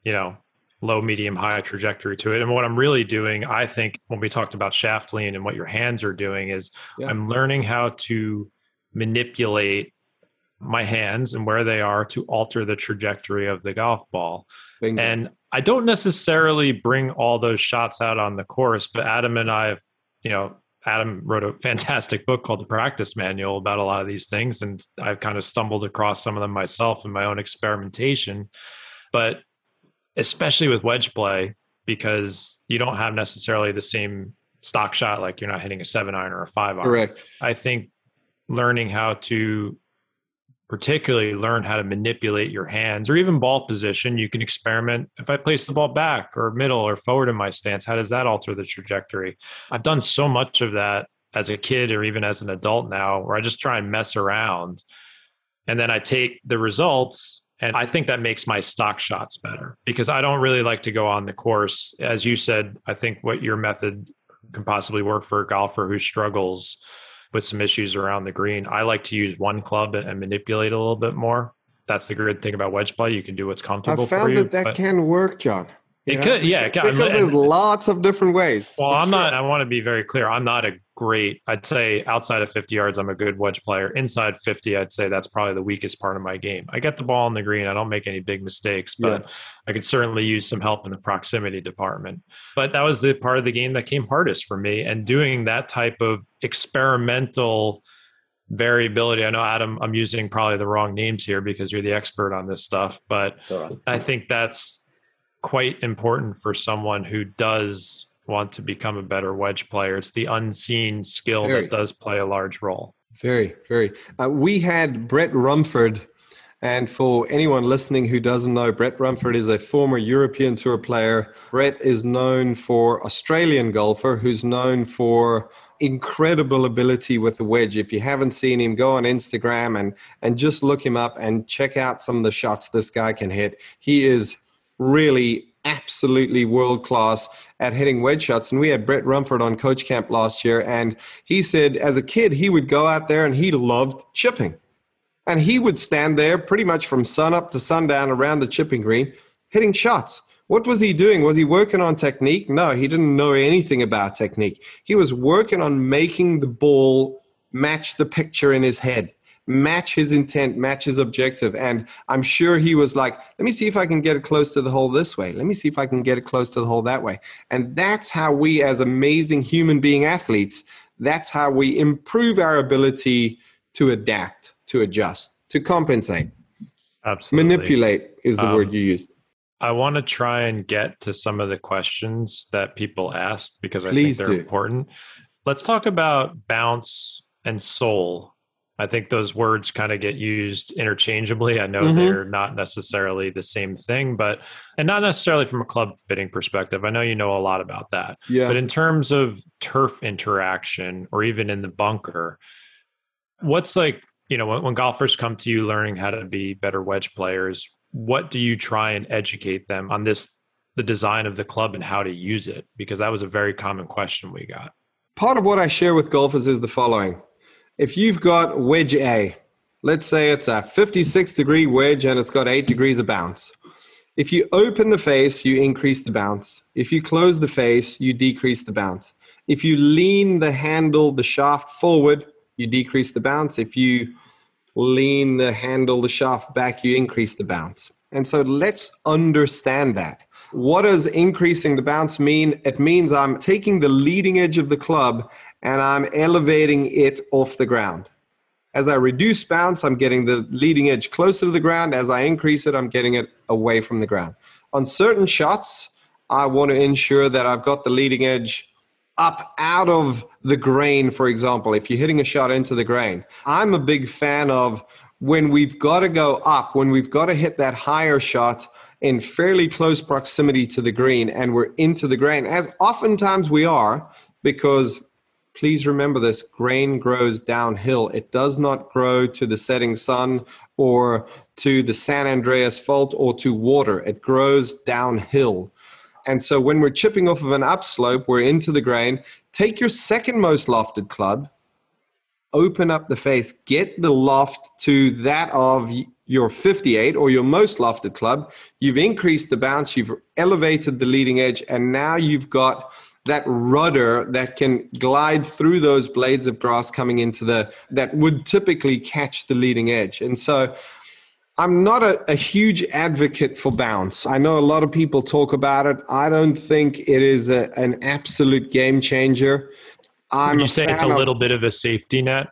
low, medium, high trajectory to it. And what I'm really doing, I think, when we talked about shaft lean and what your hands are doing is I'm learning how to manipulate my hands and where they are to alter the trajectory of the golf ball. Bingo. And I don't necessarily bring all those shots out on the course, but Adam and I have, Adam wrote a fantastic book called The Practice Manual about a lot of these things. And I've kind of stumbled across some of them myself in my own experimentation. But especially with wedge play, because you don't have necessarily the same stock shot, like you're not hitting a 7-iron or a 5-iron. Correct. I think learning how to particularly learn how to manipulate your hands or even ball position. You can experiment. If I place the ball back or middle or forward in my stance, how does that alter the trajectory? I've done so much of that as a kid or even as an adult now, where I just try and mess around. And then I take the results, and I think that makes my stock shots better, because I don't really like to go on the course. As you said, I think what your method can possibly work for a golfer who struggles with some issues around the green. I like to use one club and manipulate a little bit more. That's the good thing about wedge play. You can do what's comfortable for you. I found that can work, John. It could, yeah. Because there's lots of different ways. Well, I want to be very clear. I'm not a great, I'd say outside of 50 yards, I'm a good wedge player. Inside 50, I'd say that's probably the weakest part of my game. I get the ball in the green. I don't make any big mistakes, but I could certainly use some help in the proximity department. But that was the part of the game that came hardest for me. And doing that type of experimental variability. I know, Adam, I'm using probably the wrong names here because you're the expert on this stuff, but I think that's quite important for someone who does want to become a better wedge player. It's the unseen skill that does play a large role. Very, very. We had Brett Rumford, and for anyone listening who doesn't know, Brett Rumford is a former European Tour player. Brett is known for Australian golfer who's known for incredible ability with the wedge. If you haven't seen him, go on Instagram and just look him up and check out some of the shots this guy can hit. He is really absolutely world-class at hitting wedge shots. And we had Brett Rumford on Coach Camp last year, and he said as a kid he would go out there and he loved chipping. And he would stand there pretty much from sun up to sundown around the chipping green, hitting shots. What was he doing? Was he working on technique? No, he didn't know anything about technique. He was working on making the ball match the picture in his head, match his intent, match his objective. And I'm sure he was like, let me see if I can get it close to the hole this way. Let me see if I can get it close to the hole that way. And that's how we, as amazing human being athletes, that's how we improve our ability to adapt, to adjust, to compensate. Absolutely. Manipulate is the word you used. I want to try and get to some of the questions that people asked because I think they're important. Let's talk about bounce and soul. I think those words kind of get used interchangeably. I know they're not necessarily the same thing, and not necessarily from a club fitting perspective. I know you know a lot about that. Yeah. But in terms of turf interaction or even in the bunker, what's like, when golfers come to you learning how to be better wedge players, what do you try and educate them on the design of the club and how to use it? Because that was a very common question we got. Part of what I share with golfers is the following. If you've got wedge A, let's say it's a 56-degree wedge and it's got 8 degrees of bounce. If you open the face, you increase the bounce. If you close the face, you decrease the bounce. If you lean the handle, the shaft forward, you decrease the bounce. If you lean the handle, the shaft back, you increase the bounce. And so let's understand that. What does increasing the bounce mean? It means I'm taking the leading edge of the club and I'm elevating it off the ground. As I reduce bounce, I'm getting the leading edge closer to the ground. As I increase it, I'm getting it away from the ground. On certain shots, I want to ensure that I've got the leading edge up out of the grain, for example, if you're hitting a shot into the grain. I'm a big fan of when we've got to go up, when we've got to hit that higher shot in fairly close proximity to the green and we're into the grain, as oftentimes we are, because please remember this, grain grows downhill. It does not grow to the setting sun or to the San Andreas Fault or to water. It grows downhill. And so when we're chipping off of an upslope, we're into the grain. Take your second most lofted club, open up the face, get the loft to that of your 58 or your most lofted club. You've increased the bounce, you've elevated the leading edge, and now you've got that rudder that can glide through those blades of grass coming into that would typically catch the leading edge. And so I'm not a huge advocate for bounce. I know a lot of people talk about it. I don't think it is an absolute game changer. Would you say it's a little bit of a safety net?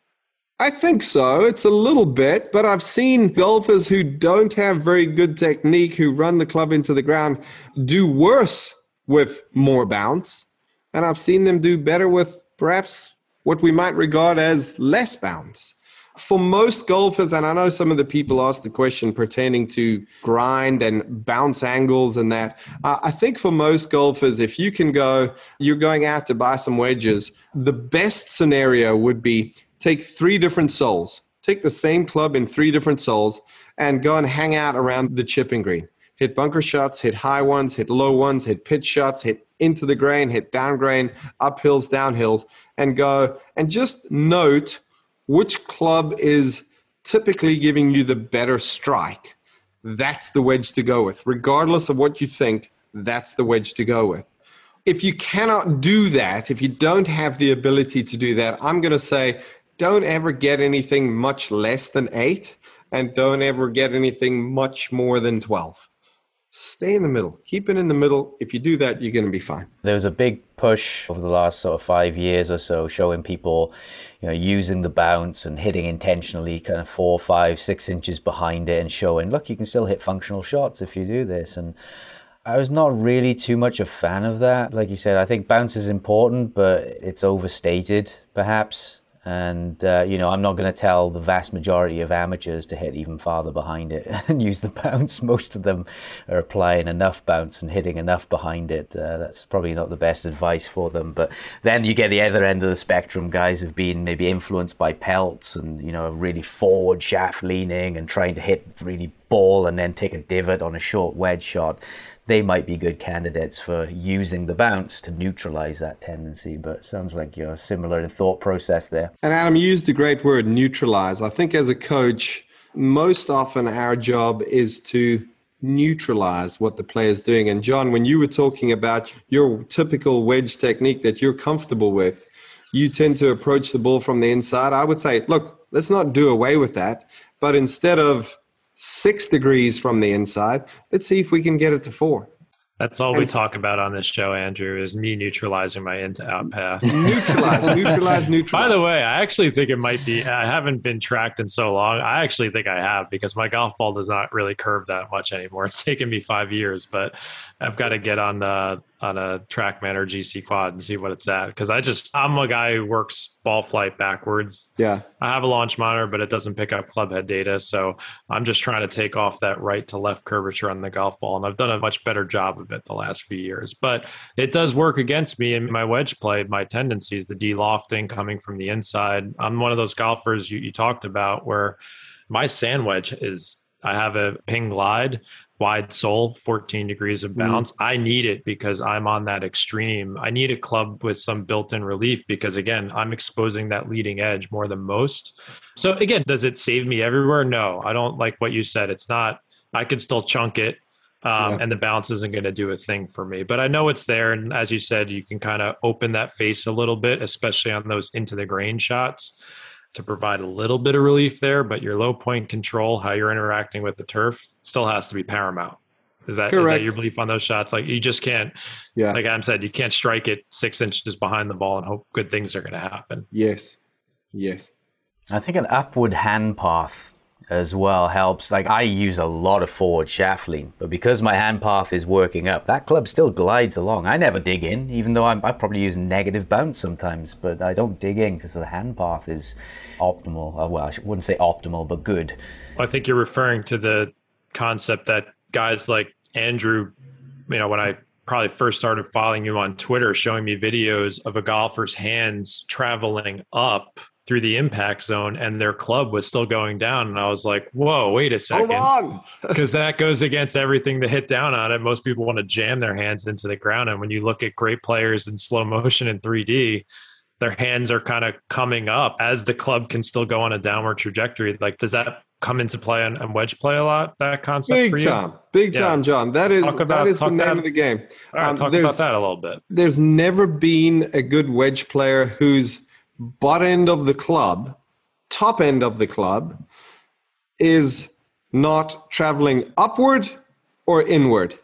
I think so. It's a little bit, but I've seen golfers who don't have very good technique, who run the club into the ground, do worse with more bounce. And I've seen them do better with perhaps what we might regard as less bounce. For most golfers, and I know some of the people asked the question pertaining to grind and bounce angles and that, I think for most golfers, if you can you're going out to buy some wedges, the best scenario would be take 3 different soles. Take the same club in 3 different soles and go and hang out around the chipping green. Hit bunker shots, hit high ones, hit low ones, hit pitch shots, hit into the grain, hit down grain, uphills, downhills, and go and just note which club is typically giving you the better strike. That's the wedge to go with. Regardless of what you think, that's the wedge to go with. If you cannot do that, if you don't have the ability to do that, I'm going to say don't ever get anything much less than 8 and don't ever get anything much more than 12. Stay in the middle. Keep it in the middle. If you do that, you're going to be fine. There was a big push over the last sort of 5 years or so, showing people, using the bounce and hitting intentionally kind of 4, 5, 6 inches behind it and showing, look, you can still hit functional shots if you do this. And I was not really too much a fan of that. Like you said, I think bounce is important, but it's overstated perhaps. And, I'm not going to tell the vast majority of amateurs to hit even farther behind it and use the bounce. Most of them are applying enough bounce and hitting enough behind it. That's probably not the best advice for them. But then you get the other end of the spectrum, guys who've been maybe influenced by pelts and, really forward shaft leaning and trying to hit really ball and then take a divot on a short wedge shot. They might be good candidates for using the bounce to neutralize that tendency, but it sounds like you're similar in thought process there. And Adam used a great word, neutralize. I think as a coach, most often our job is to neutralize what the player's doing. And John, when you were talking about your typical wedge technique that you're comfortable with, you tend to approach the ball from the inside. I would say, look, let's not do away with that, but instead of 6 degrees from the inside, let's see if we can get it to 4. That's all we talk about on this show, Andrew, is me neutralizing my in to out path. Neutralize. By the way, I actually think it might be, I haven't been tracked in so long. I actually think I have, because my golf ball does not really curve that much anymore. It's taken me 5 years, but I've got to get on a TrackMan or GC Quad and see what it's at. Because I'm a guy who works ball flight backwards. Yeah. I have a launch monitor, but it doesn't pick up club head data. So I'm just trying to take off that right to left curvature on the golf ball. And I've done a much better job of it the last few years. But it does work against me in my wedge play, my tendencies, the de-lofting coming from the inside. I'm one of those golfers you talked about where my sand wedge I have a ping glide, wide sole, 14 degrees of bounce. I need it because I'm on that extreme. I need a club with some built-in relief because, again, I'm exposing that leading edge more than most. So, again, does it save me everywhere? No, I don't like what you said. It's not. I could still chunk it, and the bounce isn't going to do a thing for me. But I know it's there. And as you said, you can kind of open that face a little bit, especially on those into the grain shots, to provide a little bit of relief there, but your low point control, how you're interacting with the turf, still has to be paramount. Is that your belief on those shots? Like you just can't, like Adam said, you can't strike it 6 inches behind the ball and hope good things are going to happen. Yes. I think an upward hand path as well helps. Like I use a lot of forward shaft lean, but because my hand path is working up, that club still glides along. I never dig in, even though I probably use negative bounce sometimes, but I don't dig in because the hand path is optimal. Well, I wouldn't say optimal, but good. I think you're referring to the concept that guys like Andrew, when I probably first started following you on Twitter, showing me videos of a golfer's hands traveling up through the impact zone and their club was still going down. And I was like, whoa, wait a second. Hold on. Because that goes against everything to hit down on it. Most people want to jam their hands into the ground. And when you look at great players in slow motion in 3D, their hands are kind of coming up as the club can still go on a downward trajectory. Like, does that come into play on wedge play a lot, that concept for you? Big time, John. That is the name of the game. All right, talk about that a little bit. There's never been a good wedge player whose butt end of the club, top end of the club, is not traveling upward or inward.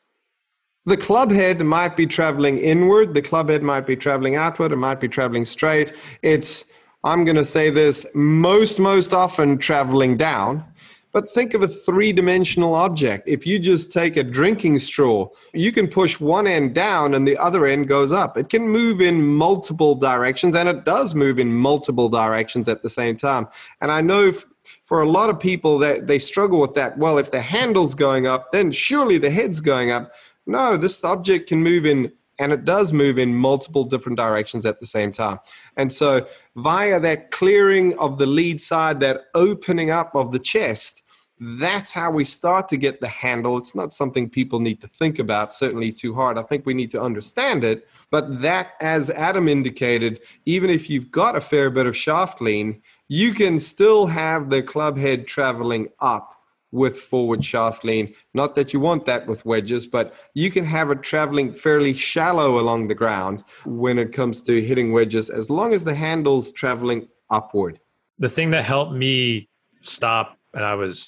The club head might be traveling inward. The club head might be traveling outward. It might be traveling straight. It's, I'm going to say this, most often traveling down. But think of a three-dimensional object. If you just take a drinking straw, you can push one end down and the other end goes up. It can move in multiple directions, and it does move in multiple directions at the same time. And I know for a lot of people that they struggle with that. Well, if the handle's going up, then surely the head's going up. No, this object can move in, and it does move in multiple different directions at the same time. And so via that clearing of the lead side, that opening up of the chest, that's how we start to get the handle. It's not something people need to think about, certainly too hard. I think we need to understand it. But that, as Adam indicated, even if you've got a fair bit of shaft lean, you can still have the club head traveling up with forward shaft lean. Not that you want that with wedges, but you can have it traveling fairly shallow along the ground when it comes to hitting wedges, as long as the handle's traveling upward. The thing that helped me stop, and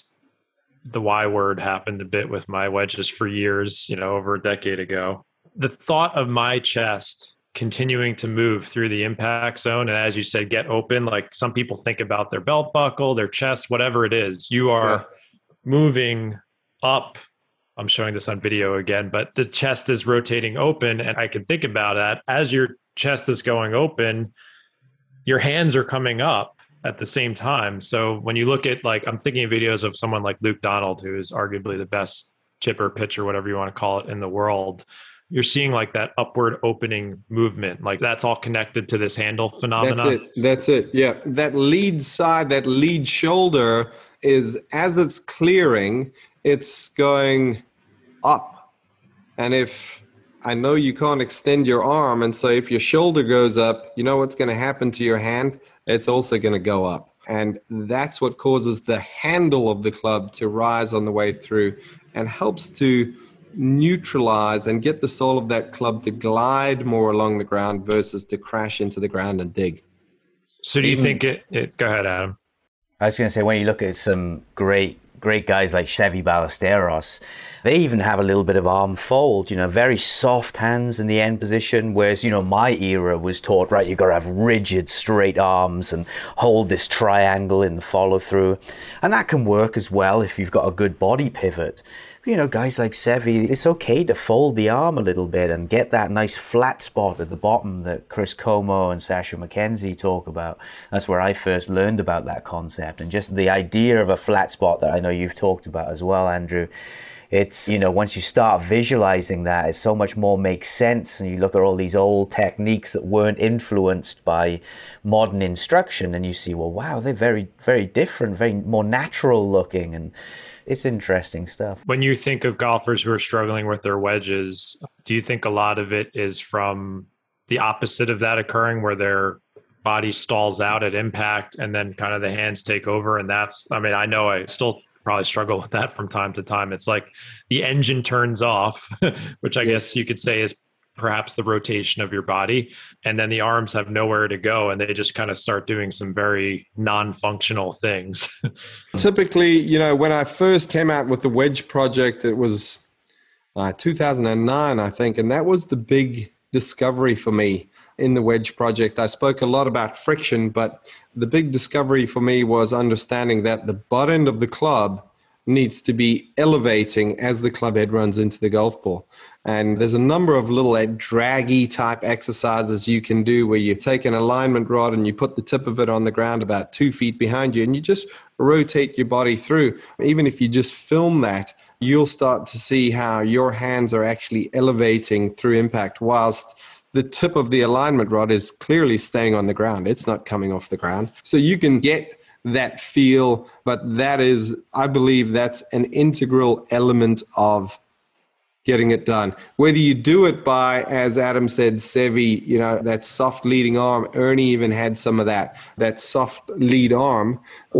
the Y word happened a bit with my wedges for years, over a decade ago. The thought of my chest continuing to move through the impact zone, and as you said, get open, like some people think about their belt buckle, their chest, whatever it is, you are moving up. I'm showing this on video again, but the chest is rotating open, and I can think about that. As your chest is going open, your hands are coming up at the same time. So when you look at, I'm thinking of videos of someone like Luke Donald, who is arguably the best chipper, pitcher, whatever you want to call it, in the world, you're seeing that upward opening movement. That's all connected to this handle phenomenon. That's it. Yeah. That lead side, that lead shoulder is, as it's clearing, it's going up. And I know you can't extend your arm, and so if your shoulder goes up, you know what's going to happen to your hand? It's also going to go up. And that's what causes the handle of the club to rise on the way through and helps to neutralize and get the sole of that club to glide more along the ground versus to crash into the ground and dig. So do you think it go ahead, Adam. I was going to say, when you look at some great guys like Seve Ballesteros, they even have a little bit of arm fold, very soft hands in the end position. Whereas, my era was taught, right, you've got to have rigid, straight arms and hold this triangle in the follow through. And that can work as well if you've got a good body pivot. Guys like Seve, it's okay to fold the arm a little bit and get that nice flat spot at the bottom that Chris Como and Sasha McKenzie talk about. That's where I first learned about that concept, and just the idea of a flat spot that I know you've talked about as well, Andrew. It's, once you start visualizing that, it so much more makes sense. And you look at all these old techniques that weren't influenced by modern instruction, and you see, well, wow, they're very, very different, very more natural looking. And it's interesting stuff. When you think of golfers who are struggling with their wedges, do you think a lot of it is from the opposite of that occurring, where their body stalls out at impact and then kind of the hands take over? And I know I still probably struggle with that from time to time. It's like the engine turns off, which I guess you could say is perhaps the rotation of your body. And then the arms have nowhere to go, and they just kind of start doing some very non-functional things. Typically, when I first came out with the wedge project, it was 2009, I think. And that was the big discovery for me in the wedge project. I spoke a lot about friction, but the big discovery for me was understanding that the butt end of the club needs to be elevating as the club head runs into the golf ball. And there's a number of little draggy type exercises you can do where you take an alignment rod and you put the tip of it on the ground about 2 feet behind you and you just rotate your body through. Even if you just film that, you'll start to see how your hands are actually elevating through impact whilst the tip of the alignment rod is clearly staying on the ground. It's not coming off the ground. So you can get that feel, but that is, I believe that's an integral element of getting it done. Whether you do it by, as Adam said, Seve, that soft leading arm, Ernie even had some of that soft lead arm,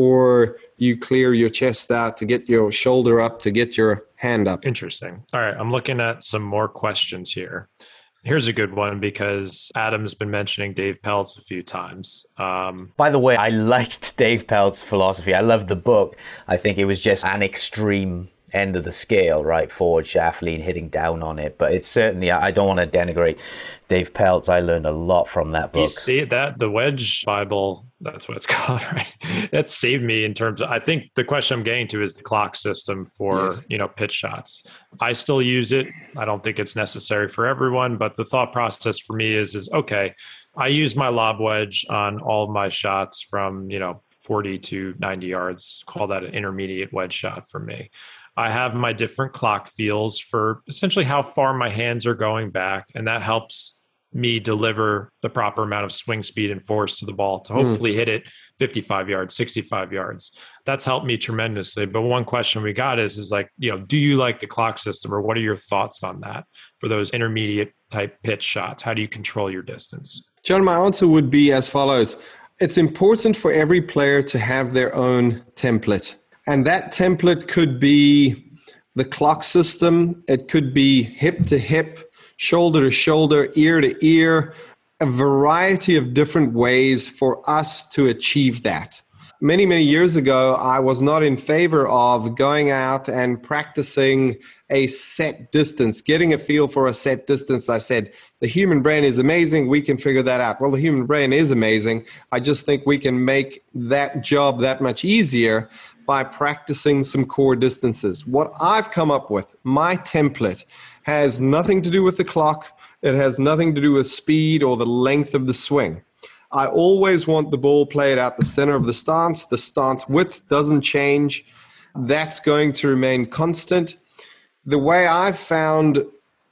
or you clear your chest out to get your shoulder up, to get your hand up. Interesting. All right, I'm looking at some more questions here. Here's a good one because Adam's been mentioning Dave Peltz a few times. By the way, I liked Dave Peltz's philosophy. I loved the book. I think it was just an extreme end of the scale, right? Forward shaft lean, hitting down on it. But it's certainly, I don't want to denigrate Dave Peltz. I learned a lot from that book. You see that? The Wedge Bible, that's what it's called, right? That saved me in terms of, I think the question I'm getting to is the clock system for, pitch shots. I still use it. I don't think it's necessary for everyone, but the thought process for me is okay, I use my lob wedge on all of my shots from, 40 to 90 yards. Call that an intermediate wedge shot for me. I have my different clock feels for essentially how far my hands are going back, and that helps me deliver the proper amount of swing speed and force to the ball to hopefully hit it 55 yards, 65 yards. That's helped me tremendously. But one question we got is like, do you like the clock system, or what are your thoughts on that for those intermediate type pitch shots? How do you control your distance? John, my answer would be as follows. It's important for every player to have their own template. And that template could be the clock system. It could be hip to hip, shoulder to shoulder, ear to ear, a variety of different ways for us to achieve that. Many, many years ago, I was not in favor of going out and practicing a set distance, getting a feel for a set distance. I said, the human brain is amazing. We can figure that out. Well, the human brain is amazing. I just think we can make that job that much easier by practicing some core distances. What I've come up with, my template, has nothing to do with the clock. It has nothing to do with speed or the length of the swing. I always want the ball played out the center of the stance. The stance width doesn't change. That's going to remain constant. The way I've found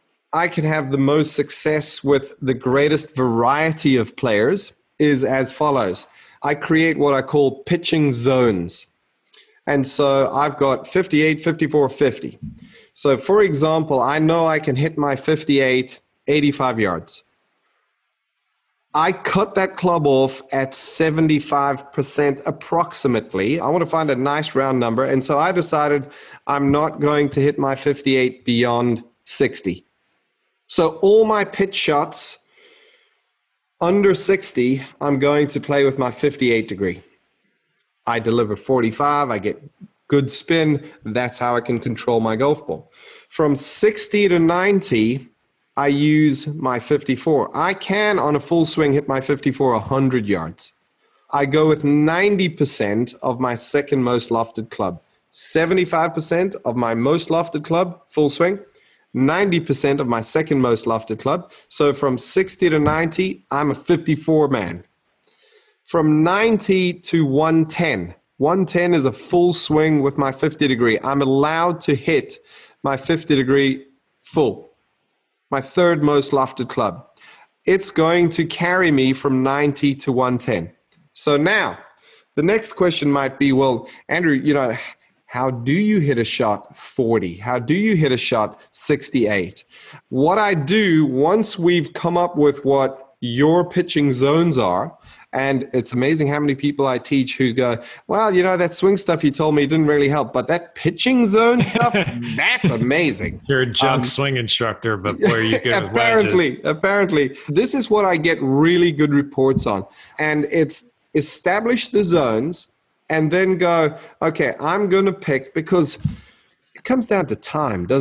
I can have the most success with the greatest variety of players is as follows. I create what I call pitching zones. And so I've got 58, 54, 50. So for example, I know I can hit my 58, 85 yards. I cut that club off at 75% approximately. I want to find a nice round number. And so I decided I'm not going to hit my 58 beyond 60. So all my pitch shots under 60, I'm going to play with my 58 degree. I deliver 45, I get good spin. That's how I can control my golf ball. From 60 to 90, I use my 54. I can, on a full swing, hit my 54 100 yards. I go with 90% of my second most lofted club. 75% of my most lofted club, full swing. 90% of my second most lofted club. So from 60 to 90, I'm a 54 man. From 90 to 110. 110 is a full swing with my 50 degree. I'm allowed to hit my 50 degree full. My third most lofted club. It's going to carry me from 90 to 110. So now, the next question might be, well, Andrew, how do you hit a shot 40? How do you hit a shot 68? What I do, once we've come up with what your pitching zones are, and it's amazing how many people I teach who go, well, that swing stuff you told me didn't really help, but that pitching zone stuff, that's amazing. You're a junk swing instructor, but where you go Apparently. This is what I get really good reports on. And it's establish the zones and then go, okay, I'm going to pick, because it comes down to time, doesn't it?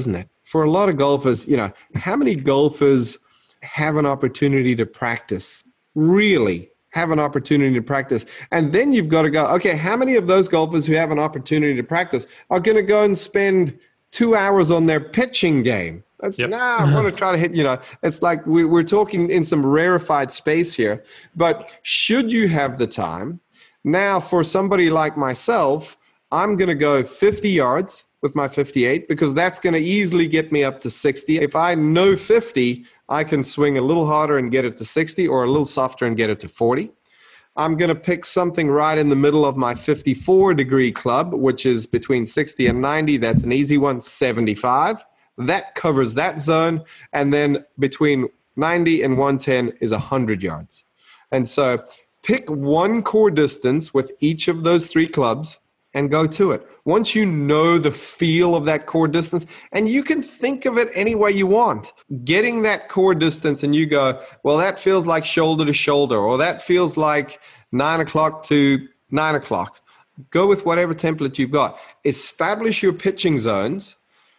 for a lot of golfers, how many golfers have an opportunity to practice? Really have an opportunity to practice. And then you've got to go, okay, how many of those golfers who have an opportunity to practice are going to go and spend 2 hours on their pitching game? I want to try to hit, it's like we're talking in some rarefied space here. But should you have the time? Now, for somebody like myself, I'm going to go 50 yards with my 58 because that's going to easily get me up to 60. If I know 50, I can swing a little harder and get it to 60 or a little softer and get it to 40. I'm going to pick something right in the middle of my 54-degree club, which is between 60 and 90. That's an easy one, 75. That covers that zone. And then between 90 and 110 is 100 yards. And so pick one core distance with each of those three clubs and go to it. Once you know the feel of that core distance, and you can think of it any way you want, getting that core distance and you go, well, that feels like shoulder to shoulder, or that feels like 9 o'clock to 9 o'clock. Go with whatever template you've got. Establish your pitching zones.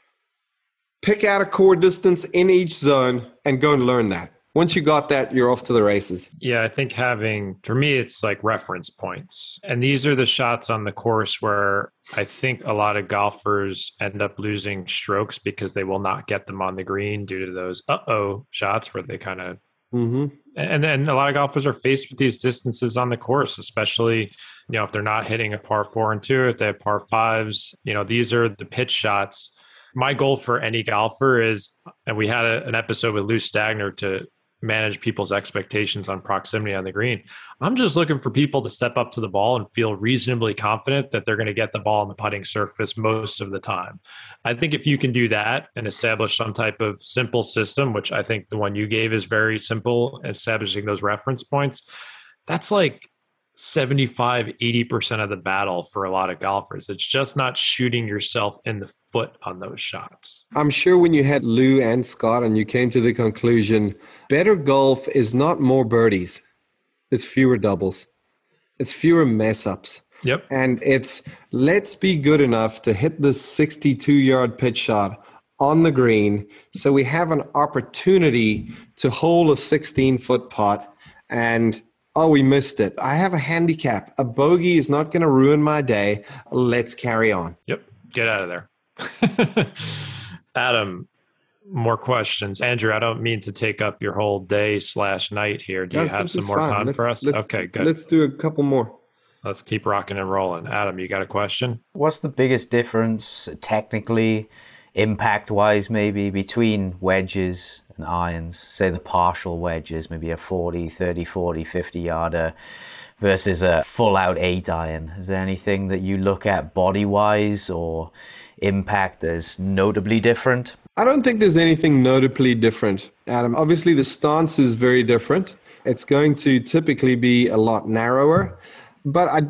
Pick out a core distance in each zone and go and learn that. Once you got that, you're off to the races. Yeah, I think for me, it's like reference points. And these are the shots on the course where I think a lot of golfers end up losing strokes because they will not get them on the green due to those shots where they kind of... Mm-hmm. And then a lot of golfers are faced with these distances on the course, especially, if they're not hitting a par 4 and 2, if they have par 5s, these are the pitch shots. My goal for any golfer is, and we had an episode with Lou Stagner to manage people's expectations on proximity on the green. I'm just looking for people to step up to the ball and feel reasonably confident that they're going to get the ball on the putting surface most of the time. I think if you can do that and establish some type of simple system, which I think the one you gave is very simple, establishing those reference points, that's like 75-80% of the battle for a lot of golfers. It's just not shooting yourself in the foot on those shots. I'm sure when you had Lou and Scott and you came to the conclusion, better golf is not more birdies. It's fewer doubles. It's fewer mess ups. Yep. And it's let's be good enough to hit the 62-yard pitch shot on the green so we have an opportunity to hold a 16-foot putt and we missed it. I have a handicap. A bogey is not going to ruin my day. Let's carry on. Yep. Get out of there. Adam, more questions. Andrew, I don't mean to take up your whole day/night here. Do you have some more time for us? Okay, good. Let's do a couple more. Let's keep rocking and rolling. Adam, you got a question? What's the biggest difference technically, impact-wise maybe, between wedges and irons? Say the partial wedges, maybe a 40, 30, 40, 50-yarder versus a full-out 8-iron. Is there anything that you look at body-wise or impact as notably different? I don't think there's anything notably different, Adam. Obviously, the stance is very different. It's going to typically be a lot narrower. But I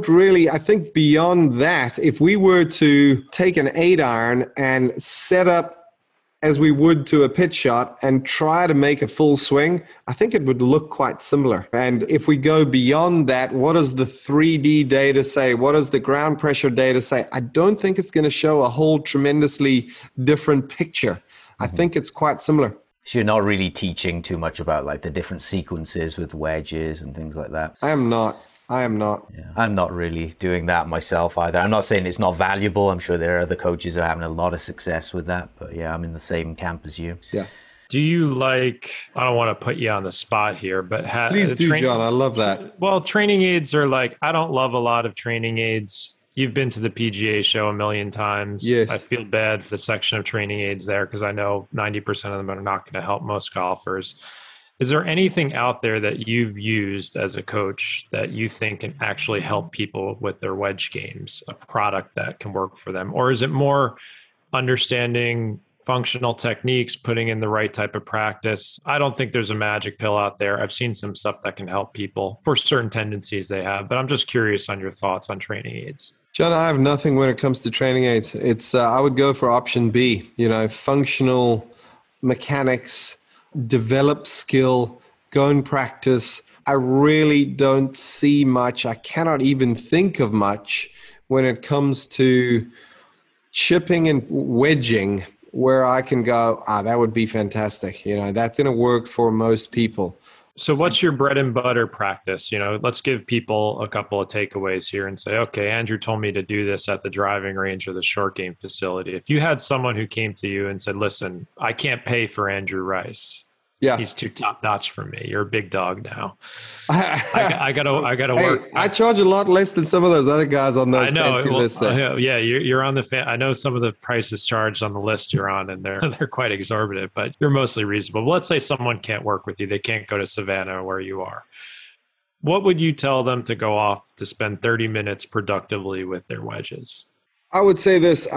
think beyond that, if we were to take an 8-iron and set up as we would to a pitch shot and try to make a full swing, I think it would look quite similar. And if we go beyond that, what does the 3D data say? What does the ground pressure data say? I don't think it's going to show a whole tremendously different picture. I think it's quite similar. So you're not really teaching too much about like the different sequences with wedges and things like that? I am not. Yeah, I'm not really doing that myself either. I'm not saying it's not valuable. I'm sure there are other coaches who are having a lot of success with that. But yeah, I'm in the same camp as you. Yeah. Do you like, I don't want to put you on the spot here, but please do, John. I love that. Well, training aids are like, I don't love a lot of training aids. You've been to the PGA show a million times. Yes. I feel bad for the section of training aids there because I know 90% of them are not going to help most golfers. Is there anything out there that you've used as a coach that you think can actually help people with their wedge games, a product that can work for them? Or is it more understanding functional techniques, putting in the right type of practice? I don't think there's a magic pill out there. I've seen some stuff that can help people for certain tendencies they have, but I'm just curious on your thoughts on training aids. John, I have nothing when it comes to training aids. It's I would go for option B, functional mechanics, develop skill, go and practice. I really don't see much. I cannot even think of much when it comes to chipping and wedging where I can go, that would be fantastic. That's going to work for most people. So what's your bread and butter practice? Let's give people a couple of takeaways here and say, okay, Andrew told me to do this at the driving range or the short game facility. If you had someone who came to you and said, listen, I can't pay for Andrew Rice. Yeah, he's too top notch for me. You're a big dog now. I gotta work. I charge a lot less than some of those other guys on those fancy lists. Yeah, you're on the. I know some of the prices charged on the list you're on, and they're quite exorbitant, but you're mostly reasonable. But let's say someone can't work with you; they can't go to Savannah where you are. What would you tell them to go off to spend 30 minutes productively with their wedges? I would say this.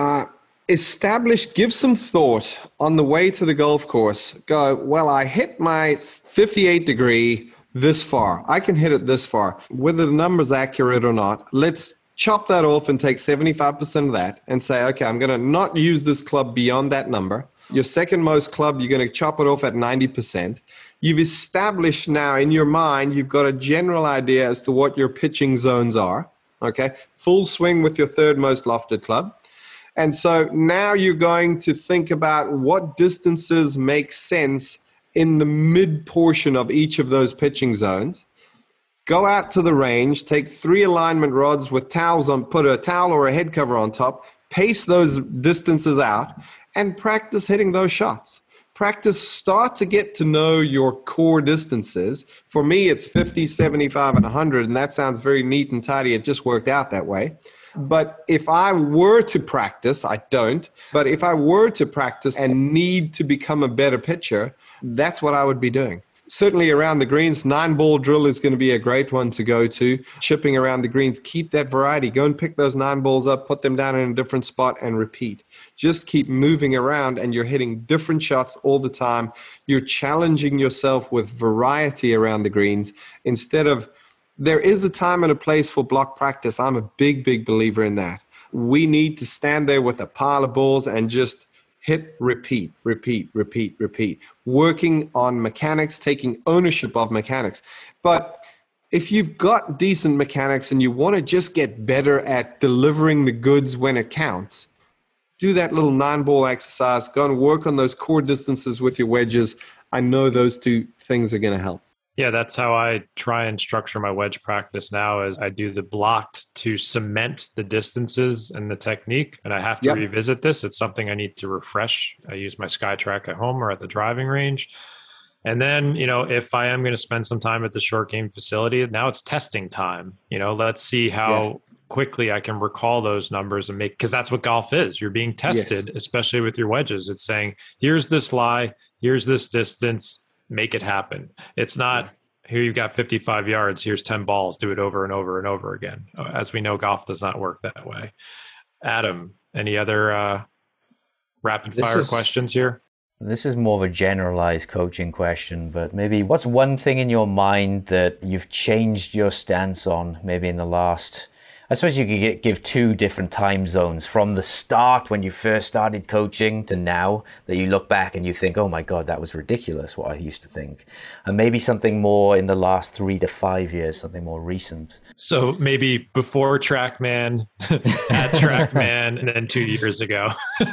Give some thought on the way to the golf course. Go, well, I hit my 58 degree this far. I can hit it this far. Whether the number's accurate or not, let's chop that off and take 75% of that and say, okay, I'm going to not use this club beyond that number. Your second most club, you're going to chop it off at 90%. You've established now in your mind, you've got a general idea as to what your pitching zones are. Okay, full swing with your third most lofted club. And so now you're going to think about what distances make sense in the mid portion of each of those pitching zones. Go out to the range, take 3 alignment rods with towels on, put a towel or a head cover on top, pace those distances out, and practice hitting those shots. Start to get to know your core distances. For me, it's 50, 75, and 100, and that sounds very neat and tidy. It just worked out that way. But if I were to practice, I don't, but if I were to practice and need to become a better pitcher, that's what I would be doing. Certainly around the greens, 9-ball drill is going to be a great one to go to. Chipping around the greens, keep that variety. Go and pick those 9 balls up, put them down in a different spot and repeat. Just keep moving around and you're hitting different shots all the time. You're challenging yourself with variety around the greens instead of there is a time and a place for block practice. I'm a big, big believer in that. We need to stand there with a pile of balls and just hit, repeat. Working on mechanics, taking ownership of mechanics. But if you've got decent mechanics and you want to just get better at delivering the goods when it counts, do that little 9-ball exercise. Go and work on those core distances with your wedges. I know those two things are going to help. Yeah, that's how I try and structure my wedge practice now is I do the blocked to cement the distances and the technique. And I have to revisit this. It's something I need to refresh. I use my SkyTrack at home or at the driving range. And then, if I am going to spend some time at the short game facility, now it's testing time. Let's see how quickly I can recall those numbers and because that's what golf is. You're being tested, especially with your wedges. It's saying, here's this lie, here's this distance. Make it happen. It's not here you've got 55 yards, here's 10 balls, do it over and over and over again. As we know, golf does not work that way. Adam, any other rapid fire questions here? This is more of a generalized coaching question, but maybe what's one thing in your mind that you've changed your stance on maybe in the last, I suppose you could give 2 different time zones from the start when you first started coaching to now that you look back and you think, oh my God, that was ridiculous what I used to think. And maybe something more in the last 3 to 5 years, something more recent. So maybe before TrackMan, at TrackMan, and then 2 years ago.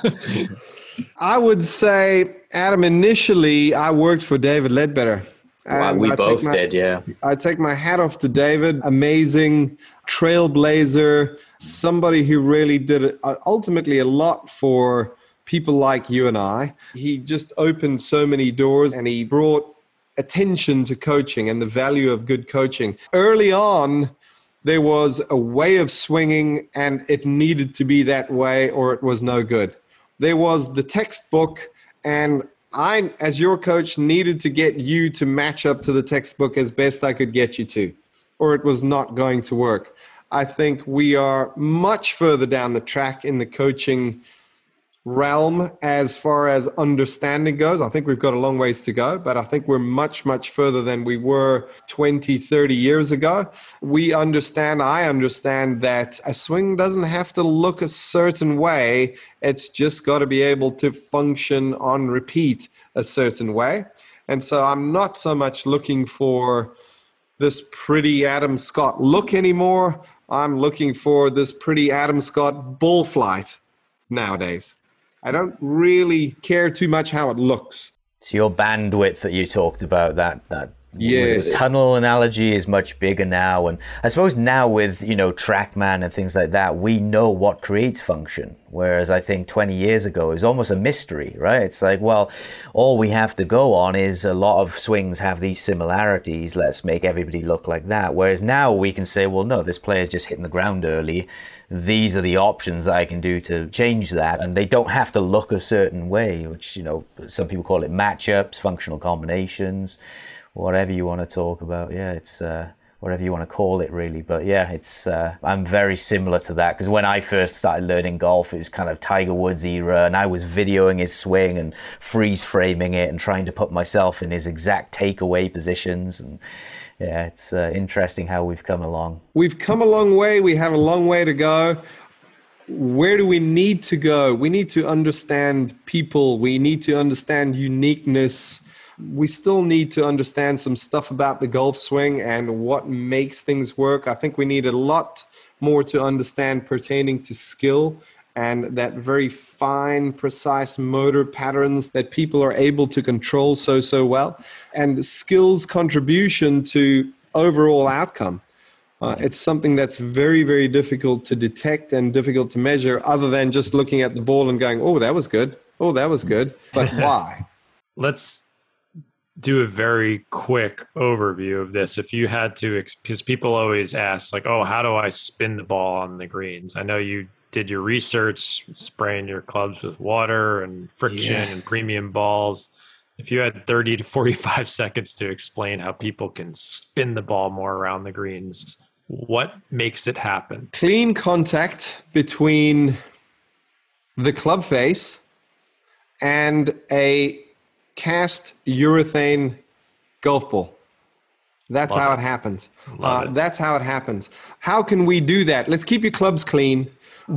I would say, Adam, initially I worked for David Ledbetter. Wow, we both did, yeah. I take my hat off to David. Amazing trailblazer, somebody who really did ultimately a lot for people like you and I. He just opened so many doors and he brought attention to coaching and the value of good coaching. Early on, there was a way of swinging and it needed to be that way or it was no good. There was the textbook and I, as your coach, needed to get you to match up to the textbook as best I could get you to, or it was not going to work. I think we are much further down the track in the coaching realm as far as understanding goes. I think we've got a long ways to go, but I think we're much, much further than we were 20, 30 years ago. I understand that a swing doesn't have to look a certain way. It's just got to be able to function on repeat a certain way. And so I'm not so much looking for this pretty Adam Scott look anymore. I'm looking for this pretty Adam Scott ball flight nowadays. I don't really care too much how it looks. So your bandwidth that you talked about, that Yes. tunnel analogy is much bigger now. And I suppose now with, TrackMan and things like that, we know what creates function. Whereas I think 20 years ago, it was almost a mystery, right? It's like, well, all we have to go on is a lot of swings have these similarities. Let's make everybody look like that. Whereas now we can say, well, no, this player's just hitting the ground early. These are the options that I can do to change that. And they don't have to look a certain way, which, some people call it matchups, functional combinations, whatever you want to talk about. Yeah, it's whatever you want to call it, really. But yeah, it's I'm very similar to that, because when I first started learning golf, it was kind of Tiger Woods era, and I was videoing his swing and freeze framing it and trying to put myself in his exact takeaway positions. And yeah, it's interesting how we've come along. We've come a long way. We have a long way to go. Where do we need to go? We need to understand people. We need to understand uniqueness. We still need to understand some stuff about the golf swing and what makes things work. I think we need a lot more to understand pertaining to skill and that very fine, precise motor patterns that people are able to control so well, and skill's contribution to overall outcome. It's something that's very, very difficult to detect and difficult to measure, other than just looking at the ball and going, oh, that was good. Oh, that was good. But why? Let's do a very quick overview of this. If you had to, because people always ask, like, oh, how do I spin the ball on the greens? I know you did your research, spraying your clubs with water and friction and premium balls. If you had 30 to 45 seconds to explain how people can spin the ball more around the greens, what makes it happen? Clean contact between the club face and a cast urethane golf ball. That's how it happens. That's how it happens. How can we do that? Let's keep your clubs clean.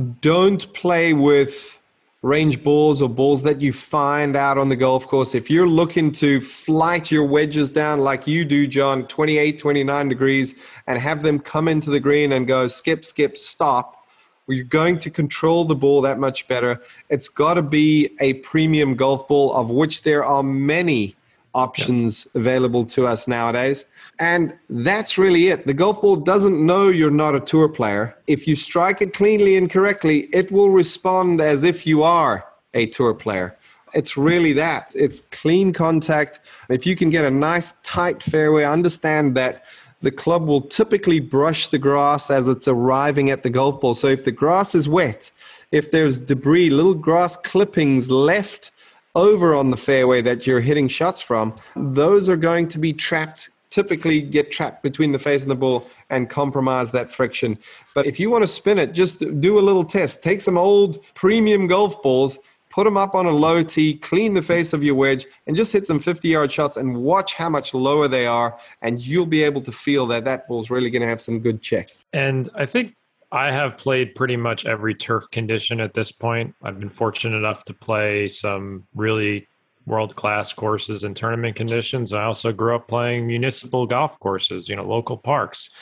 Don't play with range balls or balls that you find out on the golf course. If you're looking to flight your wedges down like you do, John, 28, 29 degrees, and have them come into the green and go skip, skip, stop, we're going to control the ball that much better. It's got to be a premium golf ball, of which there are many options available to us nowadays. And that's really it. The golf ball doesn't know you're not a tour player. If you strike it cleanly and correctly, it will respond as if you are a tour player. It's really that. It's clean contact. If you can get a nice tight fairway, understand that the club will typically brush the grass as it's arriving at the golf ball. So if the grass is wet, if there's debris, little grass clippings left over on the fairway that you're hitting shots from, those are going to be trapped, typically get trapped between the face and the ball and compromise that friction. But if you want to spin it, just do a little test. Take some old premium golf balls, put them up on a low tee, clean the face of your wedge, and just hit some 50-yard shots and watch how much lower they are, and you'll be able to feel that that ball's really going to have some good check. And I think I have played pretty much every turf condition at this point. I've been fortunate enough to play some really world-class courses and tournament conditions. I also grew up playing municipal golf courses, local parks.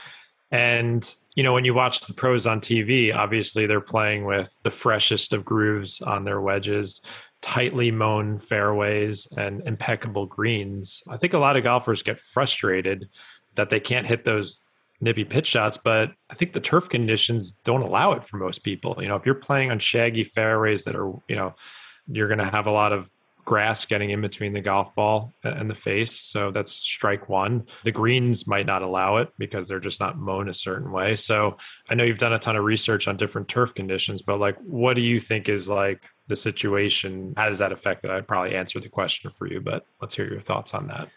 And when you watch the pros on TV, obviously they're playing with the freshest of grooves on their wedges, tightly mown fairways, and impeccable greens. I think a lot of golfers get frustrated that they can't hit those nippy pitch shots, but I think the turf conditions don't allow it for most people. If you're playing on shaggy fairways that are, you're going to have a lot of grass getting in between the golf ball and the face. So that's strike one. The greens might not allow it because they're just not mown a certain way. So I know you've done a ton of research on different turf conditions, but what do you think is the situation? How does that affect it? I'd probably answer the question for you, but let's hear your thoughts on that.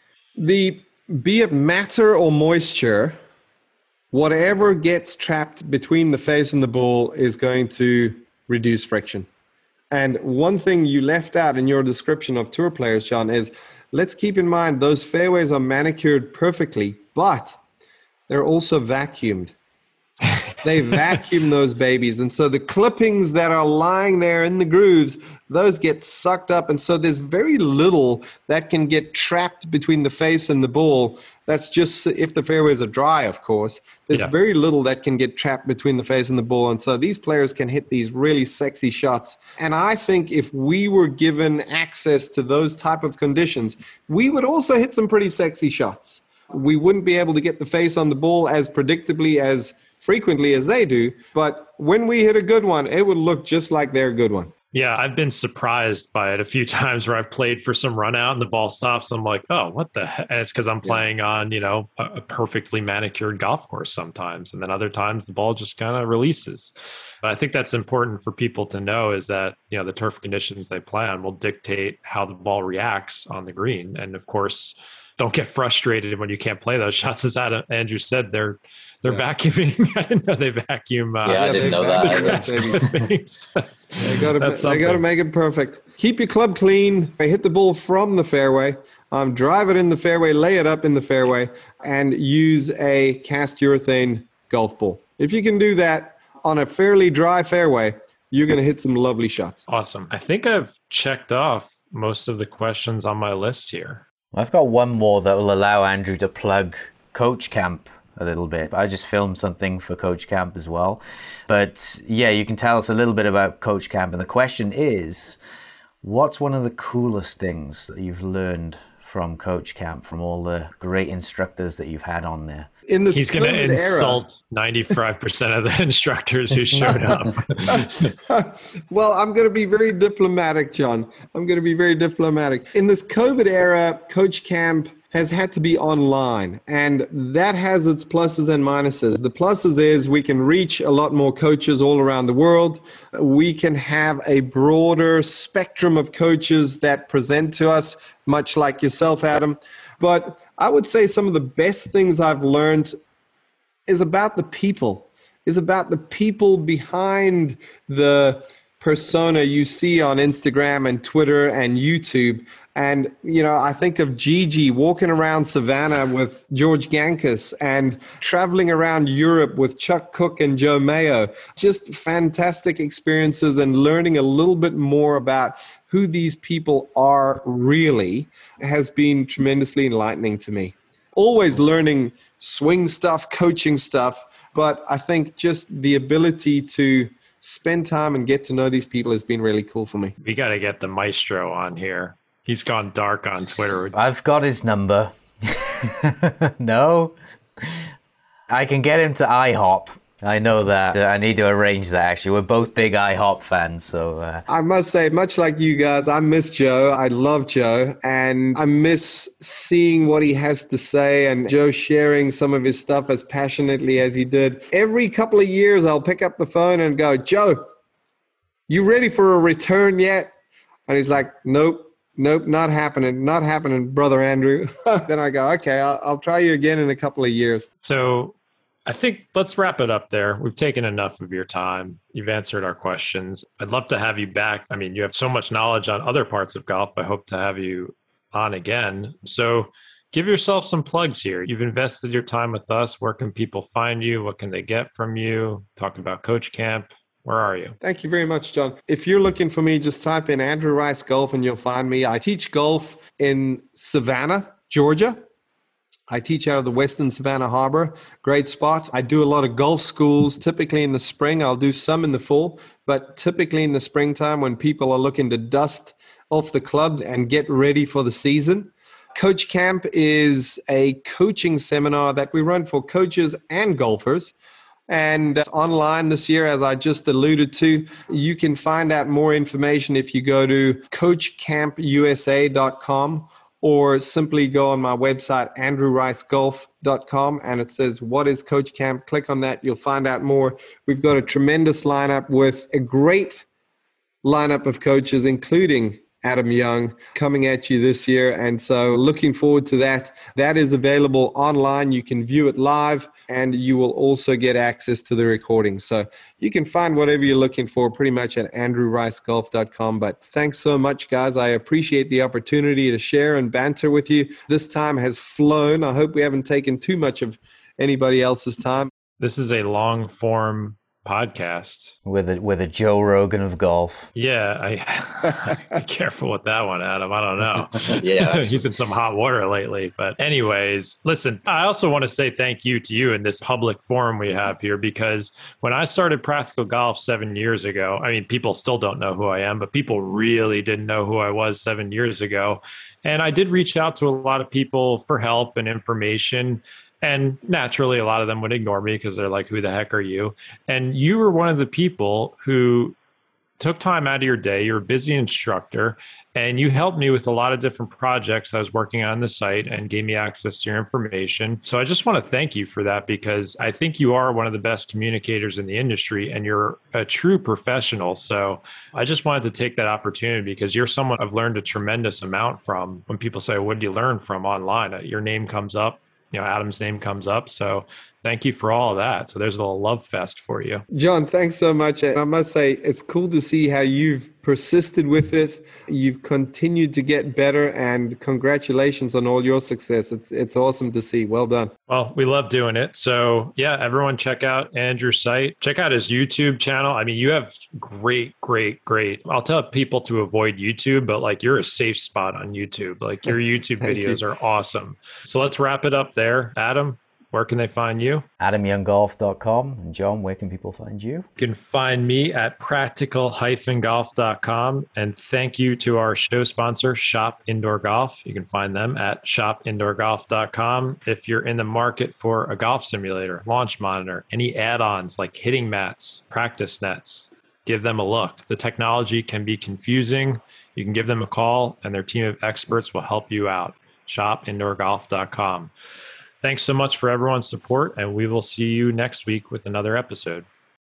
Be it matter or moisture, whatever gets trapped between the face and the ball is going to reduce friction. And one thing you left out in your description of tour players, John, is let's keep in mind those fairways are manicured perfectly, but they're also vacuumed. They vacuum those babies. And so the clippings that are lying there in the grooves, those get sucked up. And so there's very little that can get trapped between the face and the ball. That's just if the fairways are dry, of course. There's very little that can get trapped between the face and the ball. And so these players can hit these really sexy shots. And I think if we were given access to those type of conditions, we would also hit some pretty sexy shots. We wouldn't be able to get the face on the ball as predictably, as frequently as they do. But when we hit a good one, it would look just like their good one. Yeah, I've been surprised by it a few times where I've played for some run out and the ball stops. I'm like, oh, what the heck? And it's because I'm playing on, a perfectly manicured golf course sometimes. And then other times the ball just kind of releases. But I think that's important for people to know is that, the turf conditions they play on will dictate how the ball reacts on the green. And of course, don't get frustrated when you can't play those shots. As Andrew said, they're vacuuming. I didn't know they vacuum. I didn't know that. They got to make it perfect. Keep your club clean. Hit the ball from the fairway. Drive it in the fairway. Lay it up in the fairway, and use a cast urethane golf ball. If you can do that on a fairly dry fairway, you're going to hit some lovely shots. Awesome. I think I've checked off most of the questions on my list here. I've got one more that will allow Andrew to plug Coach Camp a little bit. I just filmed something for Coach Camp as well. But yeah, you can tell us a little bit about Coach Camp. And the question is, what's one of the coolest things that you've learned from Coach Camp, from all the great instructors that you've had on there? He's going to insult 95% of the instructors who showed up. Well, I'm going to be very diplomatic, John. I'm going to be very diplomatic. In this COVID era, Coach Camp has had to be online, and that has its pluses and minuses. The pluses is we can reach a lot more coaches all around the world. We can have a broader spectrum of coaches that present to us, much like yourself, Adam. But I would say some of the best things I've learned is about the people, behind the persona you see on Instagram and Twitter and YouTube. And, I think of Gigi walking around Savannah with George Gankas and traveling around Europe with Chuck Cook and Joe Mayo. Just fantastic experiences, and learning a little bit more about who these people are really has been tremendously enlightening to me. Always learning swing stuff, coaching stuff, but I think just the ability to spend time and get to know these people has been really cool for me. We got to get the maestro on here. He's gone dark on Twitter. I've got his number. No? I can get him to IHOP. I know that. I need to arrange that, actually. We're both big IHOP fans, so... I must say, much like you guys, I miss Joe. I love Joe. And I miss seeing what he has to say, and Joe sharing some of his stuff as passionately as he did. Every couple of years, I'll pick up the phone and go, Joe, you ready for a return yet? And he's like, Nope, not happening, brother Andrew. Then I go, okay, I'll try you again in a couple of years. So I think let's wrap it up there. We've taken enough of your time. You've answered our questions. I'd love to have you back. I mean, you have so much knowledge on other parts of golf. I hope to have you on again. So give yourself some plugs here. You've invested your time with us. Where can people find you? What can they get from you? Talk about Coach Camp. Where are you? Thank you very much, John. If you're looking for me, just type in Andrew Rice Golf and you'll find me. I teach golf in Savannah, Georgia. I teach out of the Western Savannah Harbor. Great spot. I do a lot of golf schools, typically in the spring. I'll do some in the fall, but typically in the springtime when people are looking to dust off the clubs and get ready for the season. Coach Camp is a coaching seminar that we run for coaches and golfers. And it's online this year, as I just alluded to. You can find out more information if you go to coachcampusa.com or simply go on my website, andrewricegolf.com, and it says, what is Coach Camp? Click on that. You'll find out more. We've got a tremendous lineup with a great lineup of coaches, including Adam Young, coming at you this year. And so looking forward to that. That is available online. You can view it live, and you will also get access to the recording. So you can find whatever you're looking for pretty much at andrewricegolf.com. But thanks so much, guys. I appreciate the opportunity to share and banter with you. This time has flown. I hope we haven't taken too much of anybody else's time. This is a long form podcast. With a Joe Rogan of golf. Yeah, be careful with that one, Adam. I don't know. Yeah. He's in some hot water lately. But anyways, listen, I also want to say thank you to you in this public forum we have here, because when I started Practical Golf 7 years ago, I mean, people still don't know who I am, but people really didn't know who I was 7 years ago. And I did reach out to a lot of people for help and information. And naturally, a lot of them would ignore me because they're like, who the heck are you? And you were one of the people who took time out of your day. You're a busy instructor, and you helped me with a lot of different projects I was working on the site and gave me access to your information. So I just want to thank you for that, because I think you are one of the best communicators in the industry and you're a true professional. So I just wanted to take that opportunity, because you're someone I've learned a tremendous amount from. When people say, what did you learn from online? Your name comes up. Adam's name comes up. So thank you for all of that. So there's a little love fest for you. John, thanks so much. I must say, it's cool to see how you've persisted with it. You've continued to get better, and congratulations on all your success. It's awesome to see. Well done. Well, we love doing it. So yeah, everyone check out Andrew's site. Check out his YouTube channel. I mean, you have great. I'll tell people to avoid YouTube, but like, you're a safe spot on YouTube. Like, your YouTube videos are awesome. So let's wrap it up there. Adam, where can they find you? AdamYoungGolf.com. And John, where can people find you? You can find me at practical-golf.com. And thank you to our show sponsor, Shop Indoor Golf. You can find them at shopindoorgolf.com. If you're in the market for a golf simulator, launch monitor, any add-ons like hitting mats, practice nets, give them a look. The technology can be confusing. You can give them a call, and their team of experts will help you out. shopindoorgolf.com. Thanks so much for everyone's support, and we will see you next week with another episode.